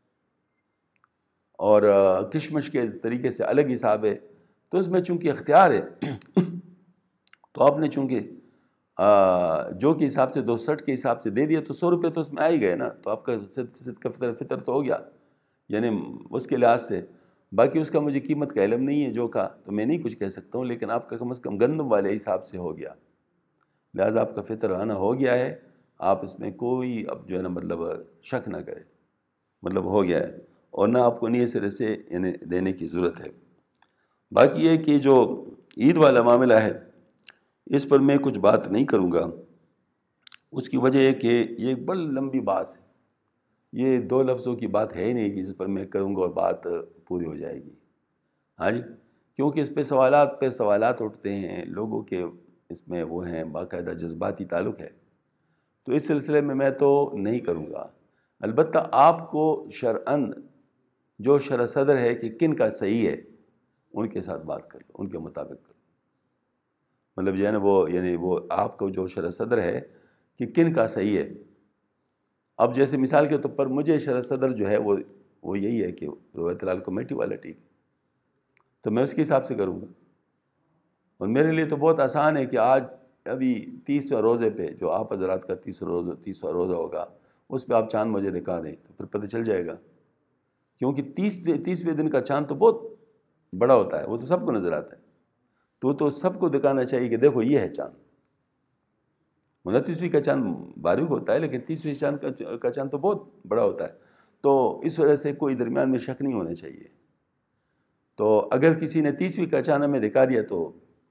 A: اور کشمش کے طریقے سے الگ حساب ہے. تو اس میں چونکہ اختیار ہے تو آپ نے چونکہ جو کے حساب سے دو سٹھ کے حساب سے دے دیا تو سو روپے تو اس میں آ ہی گئے نا. تو آپ کا صدقہ کا فطر فطر تو ہو گیا یعنی اس کے لحاظ سے. باقی اس کا مجھے قیمت کا علم نہیں ہے جو کا, تو میں نہیں کچھ کہہ سکتا ہوں, لیکن آپ کا کم از کم گندم والے حساب سے ہو گیا, لہٰذا آپ کا فطر آنا ہو گیا ہے. آپ اس میں کوئی اب جو ہے نا مطلب شک نہ کریں, مطلب ہو گیا ہے, اور نہ آپ کو نئے سرے سے انہیں دینے کی ضرورت ہے. باقی یہ کہ جو عید والا معاملہ ہے اس پر میں کچھ بات نہیں کروں گا. اس کی وجہ ہے کہ یہ ایک بڑی لمبی بات ہے, یہ دو لفظوں کی بات ہے ہی نہیں کہ جس پر میں کروں گا اور بات پوری ہو جائے گی. ہاں جی, کیونکہ اس پہ سوالات پہ سوالات اٹھتے ہیں لوگوں کے, اس میں وہ ہیں باقاعدہ جذباتی تعلق ہے. تو اس سلسلے میں میں تو نہیں کروں گا. البتہ آپ کو شرعاً جو شرع صدر ہے کہ کن کا صحیح ہے ان کے ساتھ بات کر لو, ان کے مطابق کر لو. مطلب جو ہے نا وہ یعنی وہ آپ کو جو شرع صدر ہے کہ کن کا صحیح ہے. اب جیسے مثال کے طور پر مجھے شرع صدر جو ہے وہ وہ یہی ہے کہ روایت لال کمیٹی والا ٹھیک, تو میں اس کے حساب سے کروں گا. اور میرے لیے تو بہت آسان ہے کہ آج ابھی تیسویں روزے پہ جو آپ حضرات کا تیسرا روزہ تیسواں روزہ ہوگا اس پہ آپ چاند مجھے دکھا دیں تو پھر پتہ چل جائے گا. کیونکہ تیس تیسویں دن کا چاند تو بہت بڑا ہوتا ہے, وہ تو سب کو نظر آتا ہے. تو تو سب کو دکھانا چاہیے کہ دیکھو یہ ہے چاند. انتیسویں کا چاند باریک ہوتا ہے لیکن تیسویں چاند کا کا چاند تو بہت بڑا ہوتا ہے. تو اس وجہ سے کوئی درمیان میں شک نہیں ہونا چاہیے. تو اگر کسی نے تیسویں کا چاند ہمیں دکھا دیا تو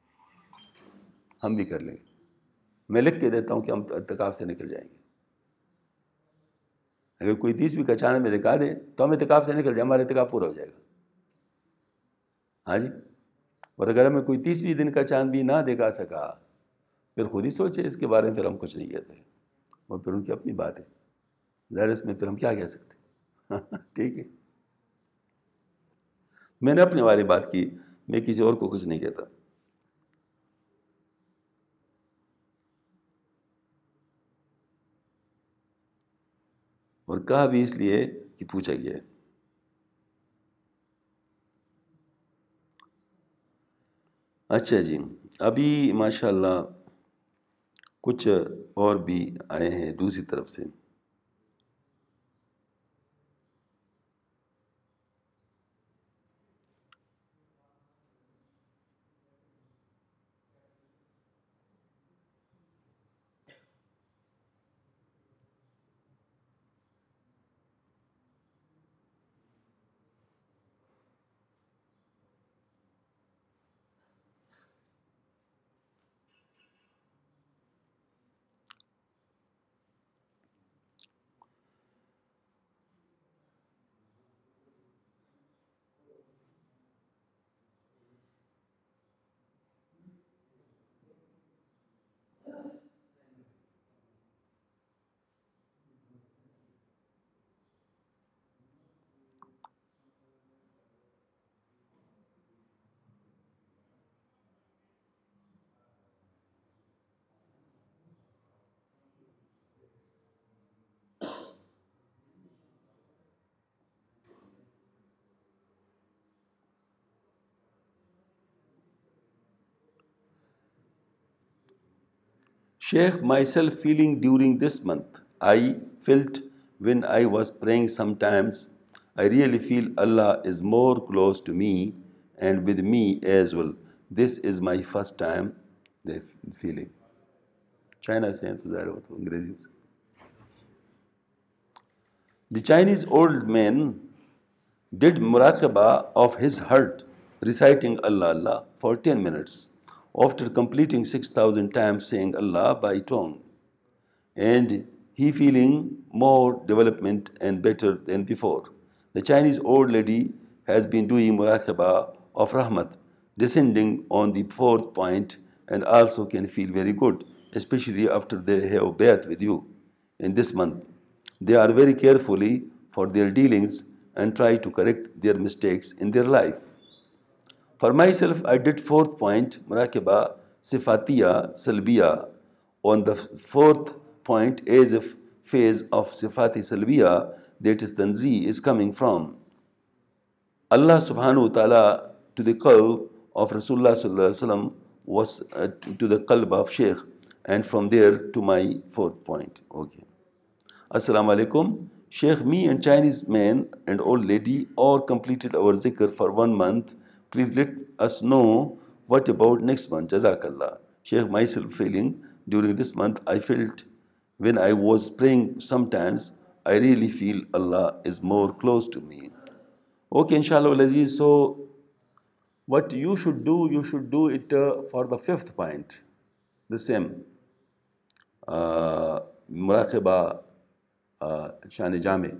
A: ہم بھی کر لیں گے. میں لکھ کے دیتا ہوں کہ ہم اعتکاف سے نکل جائیں گے. اگر کوئی تیسویں کا چاند ہمیں دکھا دے تو ہم اعتکاف سے نکل جائیں, ہمارا اعتکاف پورا ہو جائے گا. ہاں جی, اور اگر ہمیں کوئی تیسویں دن کا چاند بھی نہ دکھا سکا پھر خود ہی سوچے اس کے بارے میں, پھر ہم کچھ نہیں کہتے, اور پھر ان کی اپنی بات ہے. ظاہر اس میں پھر ہم کیا کہہ سکتے. ٹھیک ہے, میں نے اپنے والی بات کی, میں کسی اور کو کچھ نہیں کہتا. اور کہا بھی اس لیے کہ پوچھا گیا ہے. اچھا جی, ابھی ماشاء اللہ کچھ اور بھی آئے ہیں دوسری طرف سے. Sheikh, myself feeling during this month, I felt when I was praying sometimes, I really feel Allah is more close to me and with me as well. This is my first time the feeling. China سے ہیں تو ظاہر ہو تو انگریزی سے. The Chinese old man did muraqabah of his heart, reciting Allah Allah for ten minutes. After completing six thousand times saying Allah by tongue, and he feeling more development and better than before. The Chinese old lady has been doing muraqabah of Rahmat, descending on the fourth point, and also can feel very good, especially after they have bayat with you in this month. They are very carefully for their dealings and try to correct their mistakes in their life. For myself, I did fourth point, Muraqabah Sifatiya Salbiya, on the fourth point as if phase of Sifati Salviya, that is Tanzih, is coming from Allah subhanahu wa ta'ala to the qalb of Rasulullah sallallahu alaihi wasallam was uh, to the qalb of Shaykh, and from there to my fourth point. Okay. Assalamu alaikum. Shaykh, me and Chinese man and old lady all completed our zikr for one month. Please let us know what about next month. Jazakallah. Shaykh, myself feeling during this month, I felt when I was praying sometimes, I really feel Allah is more close to me. Okay, inshallah, Aziz. So, what you should do, you should do it uh, for the fifth point, the same. Uh, Muraqaba uh, Shani Jami.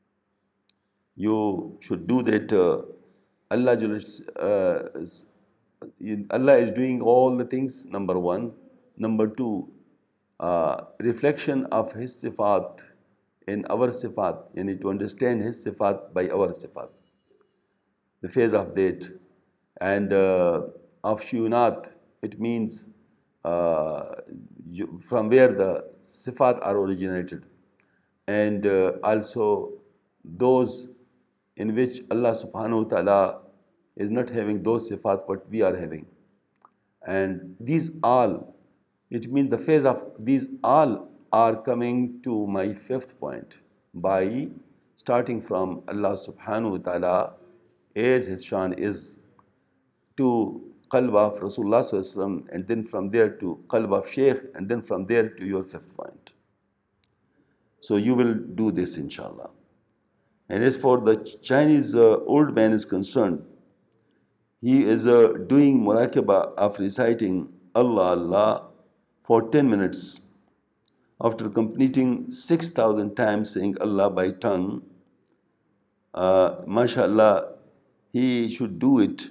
A: You should do that. Uh, Allah, uh, Allah is doing all the things, number one. Number two, uh, reflection of His sifat in our sifat. You need to understand His sifat by our sifat. The phase of that. And uh, of shunat, it means uh, you, from where the sifat are originated. And uh, also those in which Allah subhanahu wa ta'ala is not having those sifat what we are having. And these all, it means the phase of these all are coming to my fifth point by starting from Allah subhanahu wa ta'ala as His shan is to qalb of Rasulullah sallallahu alaihi wasallam, and then from there to qalb of Shaykh, and then from there to your fifth point. So you will do this inshallah. And as for the Chinese uh, old man is concerned, he is uh, doing muraqabah of reciting Allah Allah for ten minutes. After completing six thousand times saying Allah by tongue, uh, mashallah, he should do it.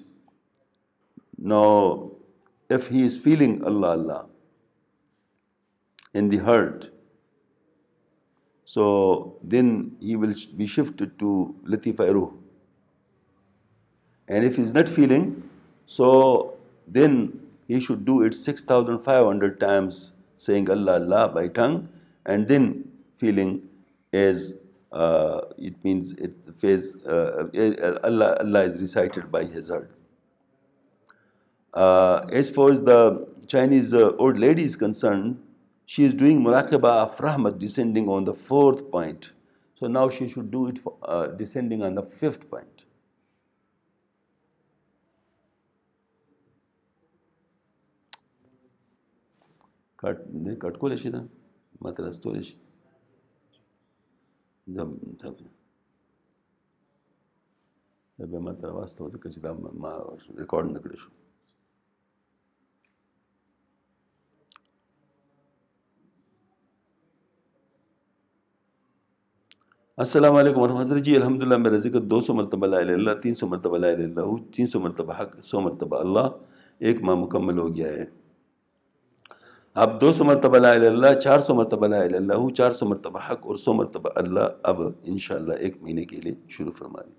A: Now, if he is feeling Allah Allah in the heart, so then he will be shifted to Latifa Ruh. And if he is not feeling, so then he should do it six thousand five hundred times, saying Allah Allah by tongue, and then feeling as uh, it means it's the phase, uh, Allah Allah is recited by his heart. Uh, as far as the Chinese uh, old lady is concerned, she is doing muraqabah of rahmat descending on the fourth point. So now she should do it for, uh, descending on the fifth point. Cut, cut ko leshi da, matras to leshi. Jab, jab, jab matra vasta ho zaka chida ma record na kreshu. अस्सलाम वालेकुम हज़रत जी, अल्हम्दुलिल्लाह मेरा ज़िक्र दो सौ मरतबा ला इलाहा इल्लल्लाह, तीन सौ मरतबा ला इलाहा इल्लल्लाहु, तीन सौ मरतबा हक, सौ मरतबा अल्लाह, एक माह मुकम्मल हो गया है। अब दो सौ मरतबा ला इलाहा इल्लल्लाह, चार सौ मरतबा ला इलाहा इल्लल्लाहु, चार सौ मरतबा हक और सौ मरतबा अल्लाह अब इंशाअल्लाह एक महीने के लिए शुरू फरमा दें।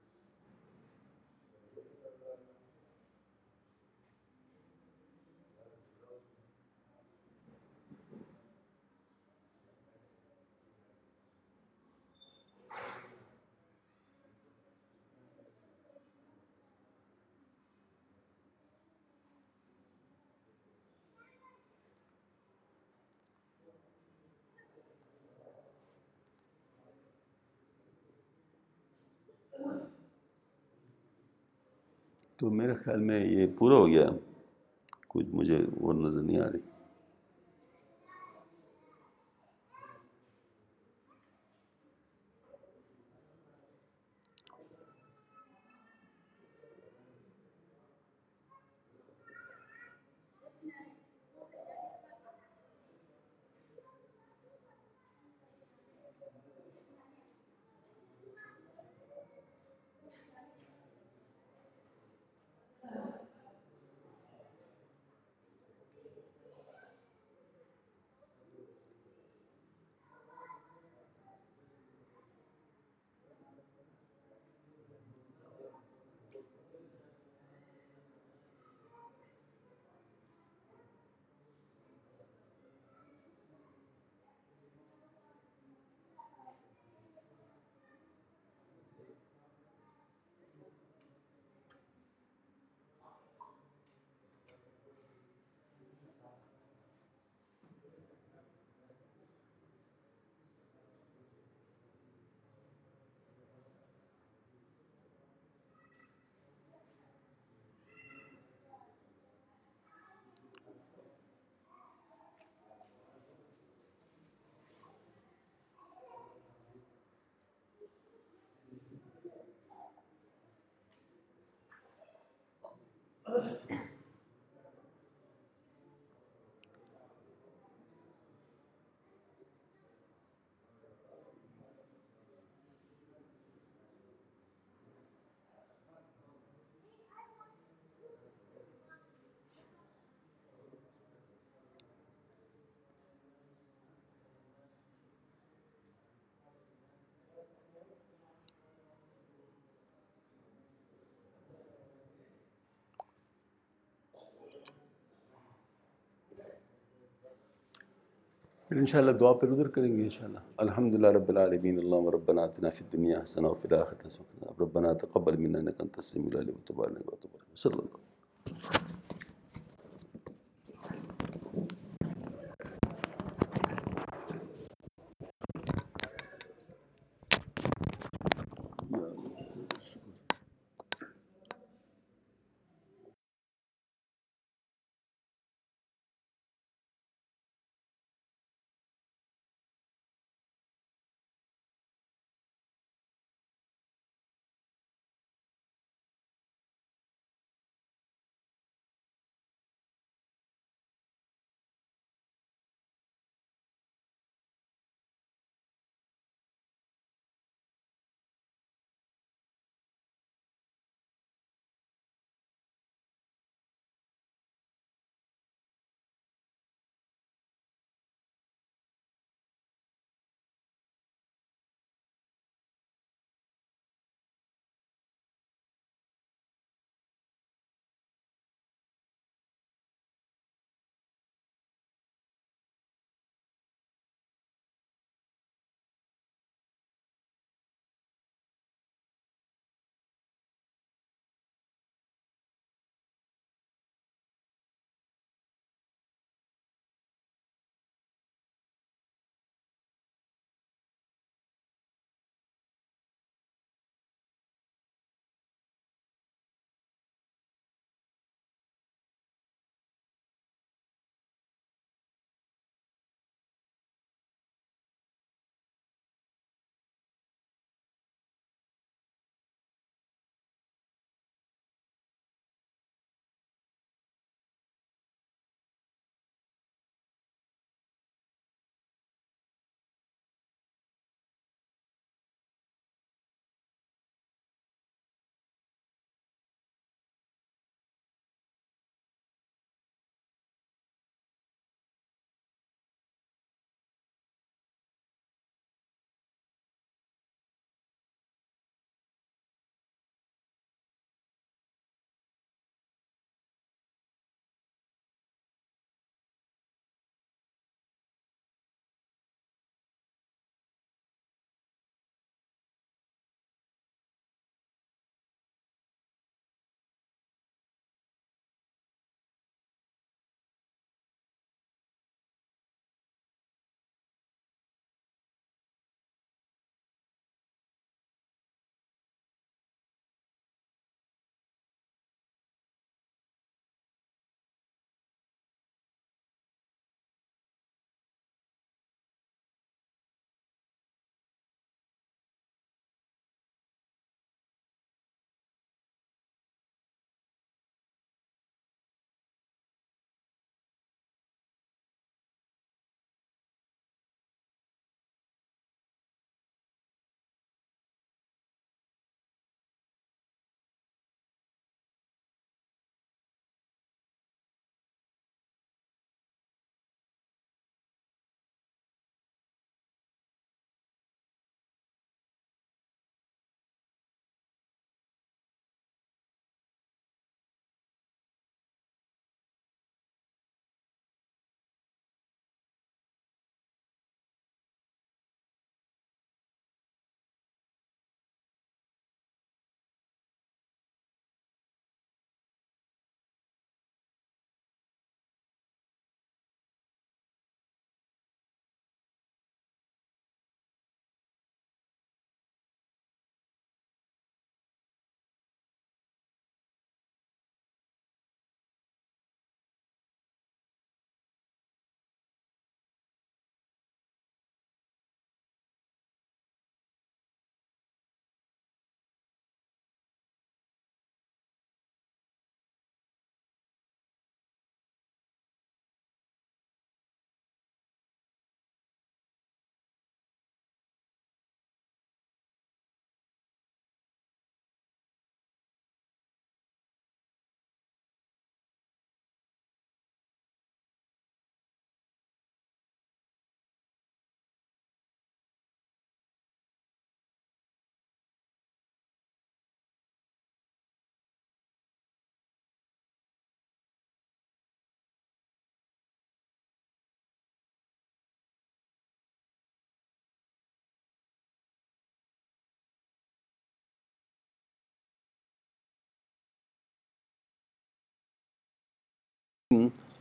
A: तो मेरे ख्याल में ये पूरा हो गया, कुछ मुझे वो नज़र नहीं आ रही। پھر انشاءاللہ دعا پھر ادھر کریں گے انشاءاللہ. الحمدللہ رب العالمین اللہم ربنا آتنا فی الدنیا حسنہ وفی الآخرۃ حسنہ ربنا تقبل منا انک انت السمیع العلیم وتب علینا وتب علینا صلی اللہ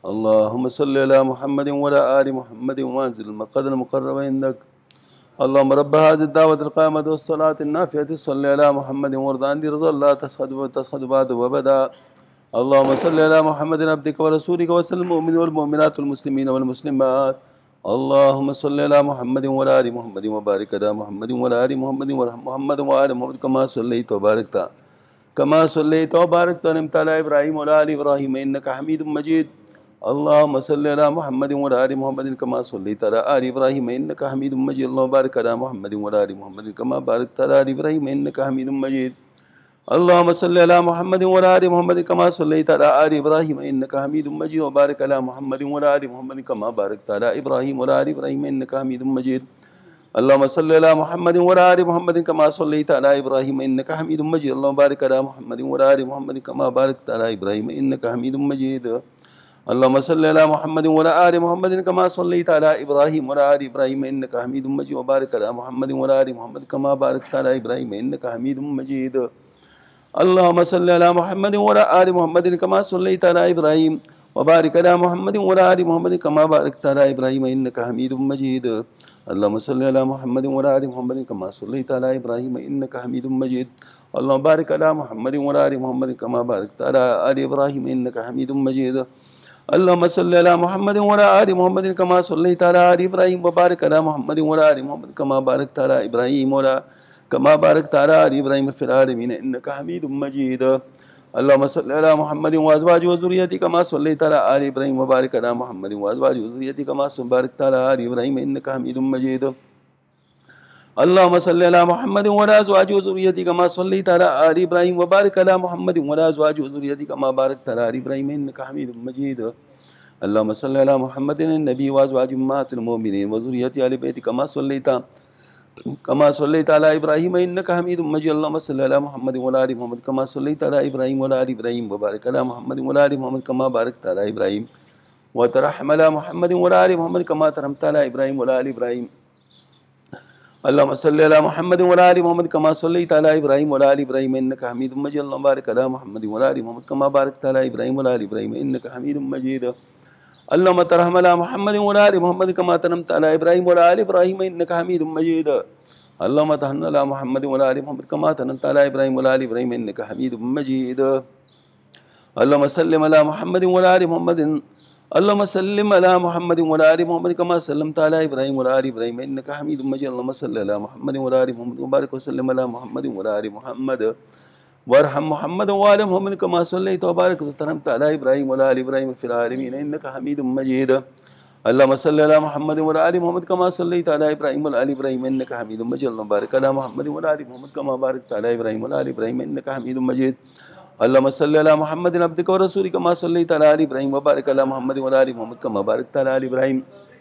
A: اللهم صل على محمد وعلى آل محمد وانزل المقدر المقرب عندك. اللهم رب هذه الدعوة القائمة والصلاة النافية صل على محمد وارض عن رضا الله تسخط وتسخط بعد وبدا. اللهم صل على محمد عبدك ورسولك وسلم المؤمنين والمؤمنات والمسلمين والمسلمات. اللهم صل على محمد وعلى آل محمد وبارك على محمد وعلى آل محمد وارحم محمد وآل محمد كما صليت وباركت كما صليت وباركت وأنعمت على إبراهيم وعلى آل إبراهيم إنك حميد مجيد. اللهم صل على محمد وعلى آل محمد كما صليت على آل إبراهيم إنك حميد مجيد. اللهم بارك على محمد وعلى آل محمد كما باركت على آل إبراهيم إنك حميد مجيد. اللهم صل على محمد وعلى آل محمد كما صليت على آل إبراهيم إنك حميد مجيد. وبارك على محمد وعلى آل محمد كما باركت على إبراهيم وعلى آل إبراهيم إنك حميد مجيد. اللهم صل على محمد وعلى آل محمد كما صليت على إبراهيم إنك حميد مجيد. اللهم بارك على محمد وعلى آل محمد كما باركت على إبراهيم إنك حميد مجيد. اللهم صل على محمد وعلى آل محمد كما صليت على إبراهيم وعلى آل إبراهيم إنك حميد مجيد. وبارك على محمد وعلى آل محمد كما باركت على إبراهيم إنك حميد مجيد. اللهم صل على محمد وعلى آل محمد كما صليت على إبراهيم وبارك على محمد وعلى آل محمد كما باركت على إبراهيم إنك حميد مجيد. اللهم صل على محمد وعلى آل محمد كما صليت على إبراهيم إنك حميد مجيد. اللهم بارك على محمد وعلى آل محمد كما باركت على آل إبراهيم إنك حميد مجيد. اللهم صل على محمد وعلى آل محمد كما صليت على آل إبراهيم وبارك على محمد وعلى آل محمد كما باركت على إبراهيم وعلى كما باركت على آل إبراهيم في العالمين إنك حميد مجيد. اللهم صل على محمد وأزواجه وذريته كما صليت على آل إبراهيم وبارك على محمد وأزواجه وذريته كما باركت على آل إبراهيم إنك حميد مجيد. اللهم صل على محمد وعلى أزواجه وذريته كما صليت على آل إبراهيم وبارك على محمد وعلى أزواجه وذريته كما باركت على آل إبراهيم إنك حميد مجيد. اللهم صل على محمد النبي وأزواجه أمهات المؤمنين وذريته آل بيته كما صليت كما صليت على إبراهيم إنك حميد مجيد. اللهم صل على محمد وعلى آل محمد كما صليت على إبراهيم وعلى آل إبراهيم وبارك على محمد وعلى آل محمد كما باركت على إبراهيم وترحم على محمد وعلى آل محمد كما ترحمت على إبراهيم وعلى آل إبراهيم. اللهم صل على محمد وعلى آل محمد كما صليت على إبراهيم وعلى آل إبراهيم إنك حميد مجيد. اللهم بارك على محمد وعلى آل محمد كما باركت على إبراهيم وعلى آل إبراهيم إنك حميد مجيد. اللهم ترحم على محمد وعلى آل محمد كما ترحمت على إبراهيم وعلى آل إبراهيم إنك حميد مجيد. اللهم تحن على محمد وعلى آل محمد كما تحننت على إبراهيم وعلى آل إبراهيم إنك حميد مجيد. اللهم سلم على محمد وعلى آل محمد اللهم سلم على محمد وعلى آل محمد كما سلمت على إبراهيم وعلى آل إبراهيم إنك حميد مجيد. اللهم صل على محمد وعلى آل محمد وبارك وسلم على محمد وعلى آل محمد وارحم محمد وآل محمد كما صليت وبارك وسلمت على إبراهيم وعلى آل إبراهيم في العالمين إنك حميد مجيد. اللهم صل على محمد وعلى آل محمد كما صليت على إبراهيم وعلى آل إبراهيم إنك حميد مجيد. اللهم بارك على محمد وعلى آل محمد كما باركت على إبراهيم وعلى آل إبراهيم إنك حميد مجيد. اللهم صل على محمد عبدك ورسولك كما صليت على آل إبراهيم وبارك على محمد وعلى آل محمد كما باركت على آل إبراهيم.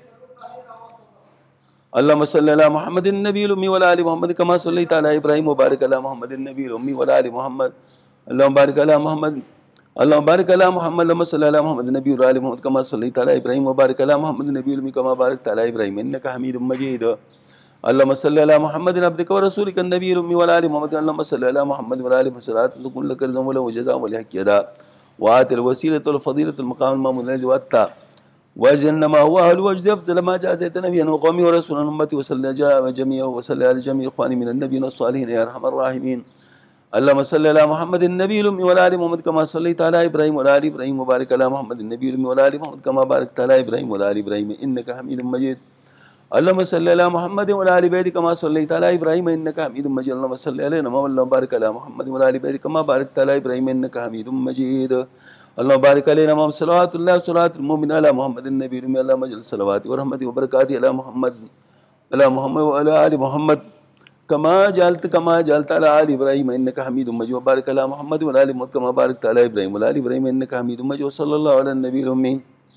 A: اللهم صل على محمد النبي الأمي وعلى آل محمد كما صليت على إبراهيم وبارك على محمد النبي الأمي وعلى آل محمد. اللهم بارك على محمد اللهم بارك على محمد اللهم صل على محمد النبي وعلى آل محمد كما صليت على إبراهيم وبارك على محمد النبي الأمي كما باركت على إبراهيم إنك حميد مجيد. اللهم صل على محمد عبدك ورسولك النبي الأمي وعلى آل محمد. اللهم صل على محمد وعلى آل محمد صلاة تكون لك رزقا وله جزاء ولحق يدا وآت الوسيلة والفضيلة المقام المامون الذي وأتى وجن ما هو أهل وجزي أفضل ما جازيت نبيا وقومي ورسولا أمتي وصلى جميعا وصلى على جميع إخواني من النبيين والصالحين يا أرحم الراحمين. اللهم صل على محمد النبي الأمي وعلى آل محمد كما صليت على إبراهيم وعلى آل إبراهيم وبارك على محمد النبي الأمي وعلى آل محمد كما باركت على إبراهيم وعلى آل إبراهيم إنك حميد مجيد. اللهم صل على محمد وعلى آل بيته كما صليت على إبراهيم إنك حميد مجيد. اللهم صل علينا اللهم بارك على محمد وعلى آل بيته كما باركت على إبراهيم إنك حميد مجيد. اللهم بارك علينا محمد صلوات الله وصلاة المؤمن على محمد النبي الأمي. اللهم اجعل صلواتي ورحمتي وبركاتي على محمد على محمد وعلى آل محمد كما جعلت كما جعلت على آل إبراهيم إنك حميد مجيد. وبارك على محمد وعلى آل محمد كما باركت على إبراهيم وعلى آل إبراهيم إنك حميد مجيد. وصلى الله على النبي الأمي.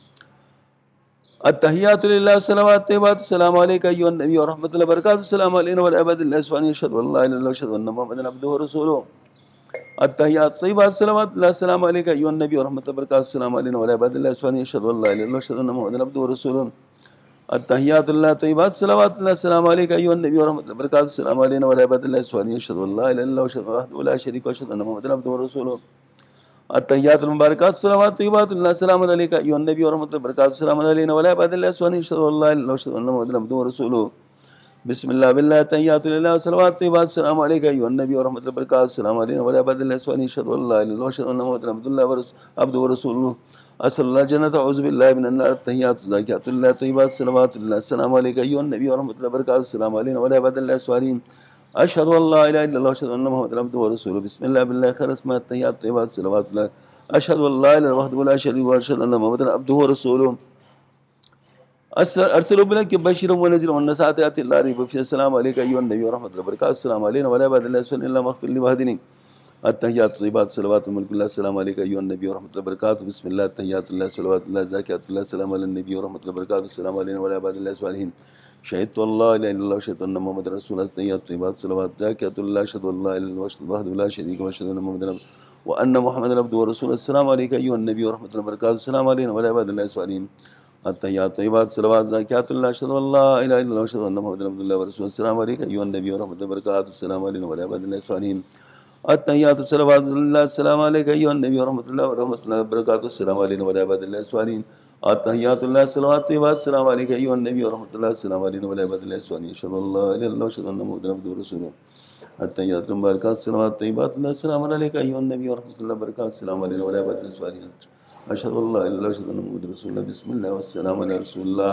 A: التحيات لله والصلوات الطيبات السلام عليك أيها النبي ورحمة الله وبركاته. السلام علينا وعلى عباد الله الصالحين أشهد أن لا إله إلا الله وأشهد أن محمدا عبده ورسوله. التحيات الطيبات السلامات الله السلام عليك أيها النبي ورحمة الله وبركاته. السلام علينا وعلى عباد الله الصالحين أشهد أن لا إله إلا الله وأشهد أن محمدا عبده ورسوله. التحيات الله طيبات الصلوات الله السلام عليك أيها النبي ورحمة الله وبركاته. السلام علينا وعلى عباد الله الصالحين أشهد أن لا إله إلا الله وأشهد أن لا شريك له وأشهد أن محمدا عبده ورسوله. التحيات المباركات الصلوات الطيبات الله السلام عليك أيها النبي ورحمة الله وبركاته السلام علينا وعلى عباد الله الصالحين أشهد أن لا إله إلا الله وأشهد أن محمدا عبده ورسوله بسم الله بالله تحيات لله وصلوات طيبات السلام عليك أيها النبي ورحمة الله وبركاته السلام علينا وعلى عباد الله الصالحين أشهد أن لا إله إلا الله وأشهد أن محمدا عبد الله عبده ورسوله أسأل الله الجنة أعوذ بالله من النار التحيات زاكيات الله طيبات الصلوات الله السلام عليك أيها النبي ورحمة الله وبركاته السلام علينا وعلى عباد الله الصالحين أشهد أن لا إله إلا الله وأشهد أن محمدا عبده ورسوله بسم الله بالله خير اسماء التحيات طيبات الصلوات الله أشهد أن لا إله إلا الله وحده لا شريك له وأشهد أن محمدا عبده ورسوله أرسلوا بلك بشيرا ونذيرا والنصيحة يأتي الله ريب فيه السلام عليك أيها النبي ورحمة الله وبركاته السلام علينا وعلى عباد الله الصالحين اللهم اغفر لي واهدني التحيات الطيبات صلوات الملك الله السلام عليك أيها النبي ورحمة الله وبركاته بسم الله التحيات الله صلوات الله زاكيات الله السلام على النبي ورحمة الله وبركاته السلام علينا وعلى عباد الله الصالحين شهدت الله لا إله إلا الله وأشهد أن محمدا رسول الله التحيات الطيبات صلوات زاكيات الله أشهد أن لا إله إلا الله وحده لا شريك له وأشهد أن محمدا وأن محمدا عبده ورسوله السلام عليك أيها النبي ورحمة الله وبركاته السلام علينا وعلى عباد الله الصالحين التحيات الطيبات صلوات زاكيات الله أشهد أن لا إله إلا الله وأشهد أن محمدا عبد الله ورسوله السلام عليك أيها النبي ورحمة الله وبركاته السلام علينا وعلى عباد الله الصالحين التحيات الصلوات الله السلام عليك أيها النبي ورحمة الله ورحمة الله وبركاته السلام علينا وعلى عباد الله الصالحين التحيات الله الصلوات الطيبات السلام عليك أيها النبي ورحمة الله السلام علينا وعلى عباد الله الصالحين أشهد أن لا إله إلا الله وأشهد أن محمدا عبده ورسوله التحيات المباركات الصلوات الطيبات الله السلام عليك أيها النبي ورحمة الله وبركاته السلام علينا وعلى عباد الله الصالحين أشهد أن لا إله إلا الله وأشهد أن محمدا رسول الله بسم الله والسلام على رسول الله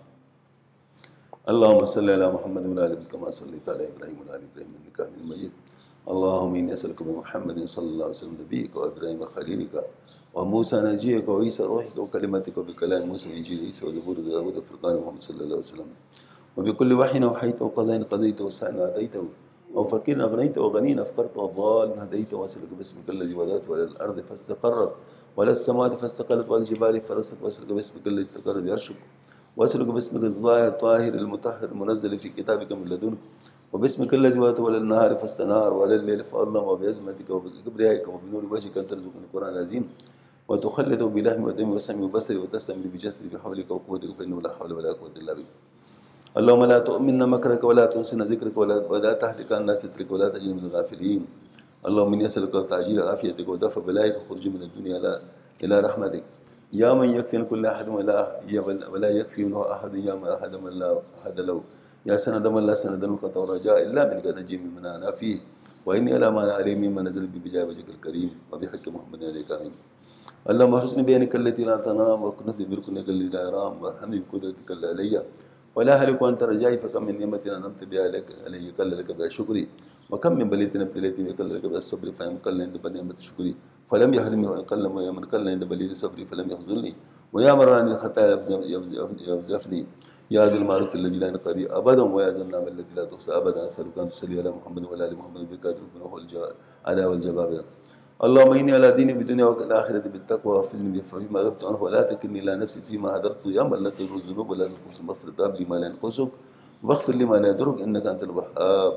A: اللهم صل على محمد وعلى آله كما صليت على إبراهيم وعلى آل إبراهيم إنك حميد مجيد اللهم إني أسألك بمحمد صلى الله عليه وسلم نبيك وإبراهيم خليلك وموسى نجيك وعيسى روحك وكلماتك وبكلام موسى وإنجيل عيسى وزبور داود وفرقان محمد صلى الله عليه وسلم وبكل وحي وحيت وقضاء قضيت وسعنا أتيته وفقير أغنيت وغنين أفقرت وضال هديت وأسألك باسمك الذي وضعت على الأرض فاستقرت ولا السماوات فاستقلت ولا الجبال فرست وأسألك باسمك الذي استقر بعرشك وأسألك باسمك الظاهر الطاهر المطهر المنزل في كتابك من لدنك وباسمك الذي وضعت على النهار فاستنار وعلى الليل فأظلم وبعزمتك وبكبريائك وبنور وجهك أن ترزقني القرآن العظيم وتخلد بلحم ودمي وسمعي وبصري وتستمر بجسدي بحولك وقوتك فإنه لا حول ولا قوة إلا بك اللهم لا تؤمن مكرك ولا تنسنا ذكرك ولا ولا تهلك عنا سترك ولا تجد من الغافلين اللهم إني أسألك تعجيل عافيتك ودفع بلائك وخروج من الدنيا لا إلى رحمتك يا من يكفي من كل أحد ولا ولا يكفي منه أحد يا من أحد من لا أحد له يا سند من لا سند له ورجاء إلا منك نجي ممن أنا فيه وإني على ما أنا عليه مما نزل بجاه وجهك الكريم وبحق محمد عليك آمين اللهم احرسني بينك التي لا تنام وكنتني بركنك الذي لا يرام وارحمني بقدرتك العليا ولا هلك وأنت رجائي فكم من نعمة أنعمت بها لك علي قل لك بها شكري وكم من بلية ابتليت بها قل لك بها الصبر فيوم قل عند نعمة شكري فلم يحرمني وإن قل ويا من قل عند بلية صبري فلم يخذلني ويا من راني الخطايا يفزفني يا ذا المعروف الذي لا ينقضي أبدا ويا ذا النعم التي لا تحصى أبدا أسألك أن تصلي على محمد وعلى آل محمد بقدر منه العداء والجبابرة اللهم إني على ديني بالدنيا والآخرة بالتقوى واغفرني فيما غبت عنه ولا تكلني إلى نفسي فيما هدرت يا من لا تغفر الذنوب ولا تنقص المغفرة هب لي ما لا ينقصك واغفر لي ما لا يضرك إنك أنت الوهاب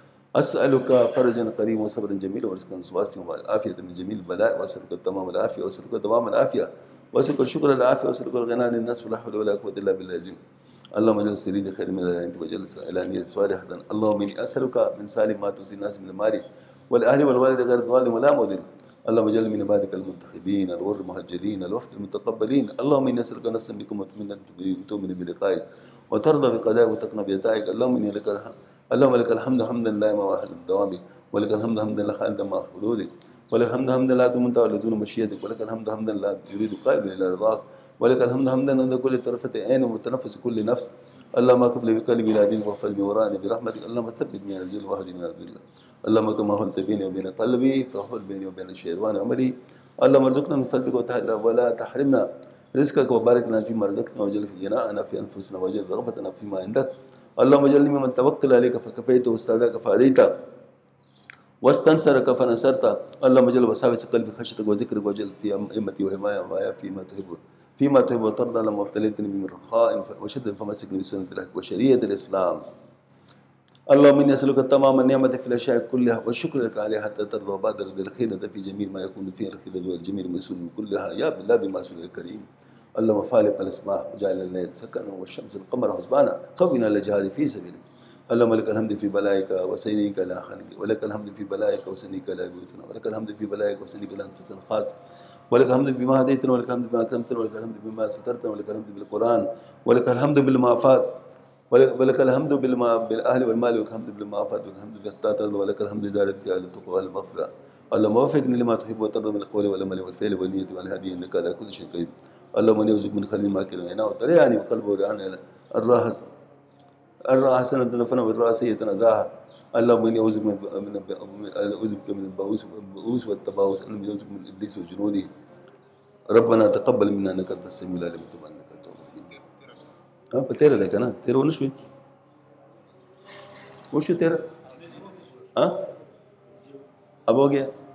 A: أسألك فرجا قريبا وصبرا جميلا ورزقا واسعا وعافية من جميع البلاء وأسألك تمام العافية وأسألك دوام العافية وأسألك الشكر العافية وأسألك الغنى للناس ولا حول ولا قوة إلا بالله العظيم اللهم اجعل سريري خير من العلانية وجل العلانية صالحة اللهم إني أسألك من سالم ما تؤتي الناس من المال والأهل والولد غير ظالم ولا مضل اللهم اجعل من عبادك المنتخبين الغر المهجلين الوفد المتقبلين اللهم اني اسالك نفسا بكم مطمئنه تؤمن بلقائك وترضى بقضائك وتقنى بيتائك اللهم اني لك اللهم لك الحمد حمدا لا يماحل دوامك ولك الحمد حمدا لا خالد مع حدودك ولك الحمد حمدا لا تمنتهى لدون مشيتك ولك الحمد حمدا لا يريد قائل الى رضاك ولك الحمد حمدا عند كل طرفة عين ومتنفس كل نفس اللهم اكفل بقلبي لا دين واحفظني وراني برحمتك اللهم ثبتني على الذل واهدني على الذل اللهم كما حلت بيني وبين قلبي فحل بيني وبين الشيطان عملي اللهم ارزقنا من فضلك ولا تحرمنا رزقك وبارك لنا فيما رزقتنا وجل في غناءنا في انفسنا وجل رغبتنا فيما عندك اللهم اجعلني ممن توكل عليك فكفيت واستهداك فهديت واستنصرك فنصرت اللهم اجعل وساوس قلبي خشيتك وذكرك وجل في امتي وحمايه ومايا فيما تحب فيما تحب وترضى لما ابتليتني من رخاء وشد فمسكني بسنه الله وشريعه الاسلام اللهم اني اسالك تمام النعمه في الاشياء كلها والشكر لك عليها حتى ترضى وبادر الخيرة في جميع ما يكون فيه الخيرة والجميل مسؤول من كلها يا بالله بما سئل الكريم اللهم فالق الاسماء وجعل الليل سكنا والشمس القمر حسبانا قونا للجهاد في سبيلك اللهم لك الحمد في بلائك وسينيك لا خلق، ولك الحمد في بلائك وسينيك لا بيوتنا، ولك الحمد في بلائك وسينيك لا أنفس الخاص، ولك الحمد بما هديتنا، ولك الحمد بما أكرمتنا، ولك الحمد بما سترتنا، ولك الحمد بالقرآن، ولك الحمد بالما فات، ولك ولك الحمد بالما بالأهل والمال، ولك الحمد بالما فات، ولك الحمد بالتاتر، ولك الحمد زادت على التقوى والمغفرة. اللهم وفقني لما تحب وترضى من القول والعمل والفعل والنية والهدي، إنك على كل شيء قدير. اللهم اني اعوذ من خليل ماكر وعناء وطرياني وقلبه ودعاني الراحة الراحة سنة دفن والراسية نزاهة. اللهم اني اعوذ بك من من- اعوذ بك من البؤوس البؤوس والتباؤس، اللهم اني اعوذ بك من ابليس وجنوده. ربنا تقبل منا انك انت السميع العليم وتب علينا انك انت التواب الرحيم. हाँ तेरा देखा ना तेरे वनुष में वो तेरा हाँ अब हो गया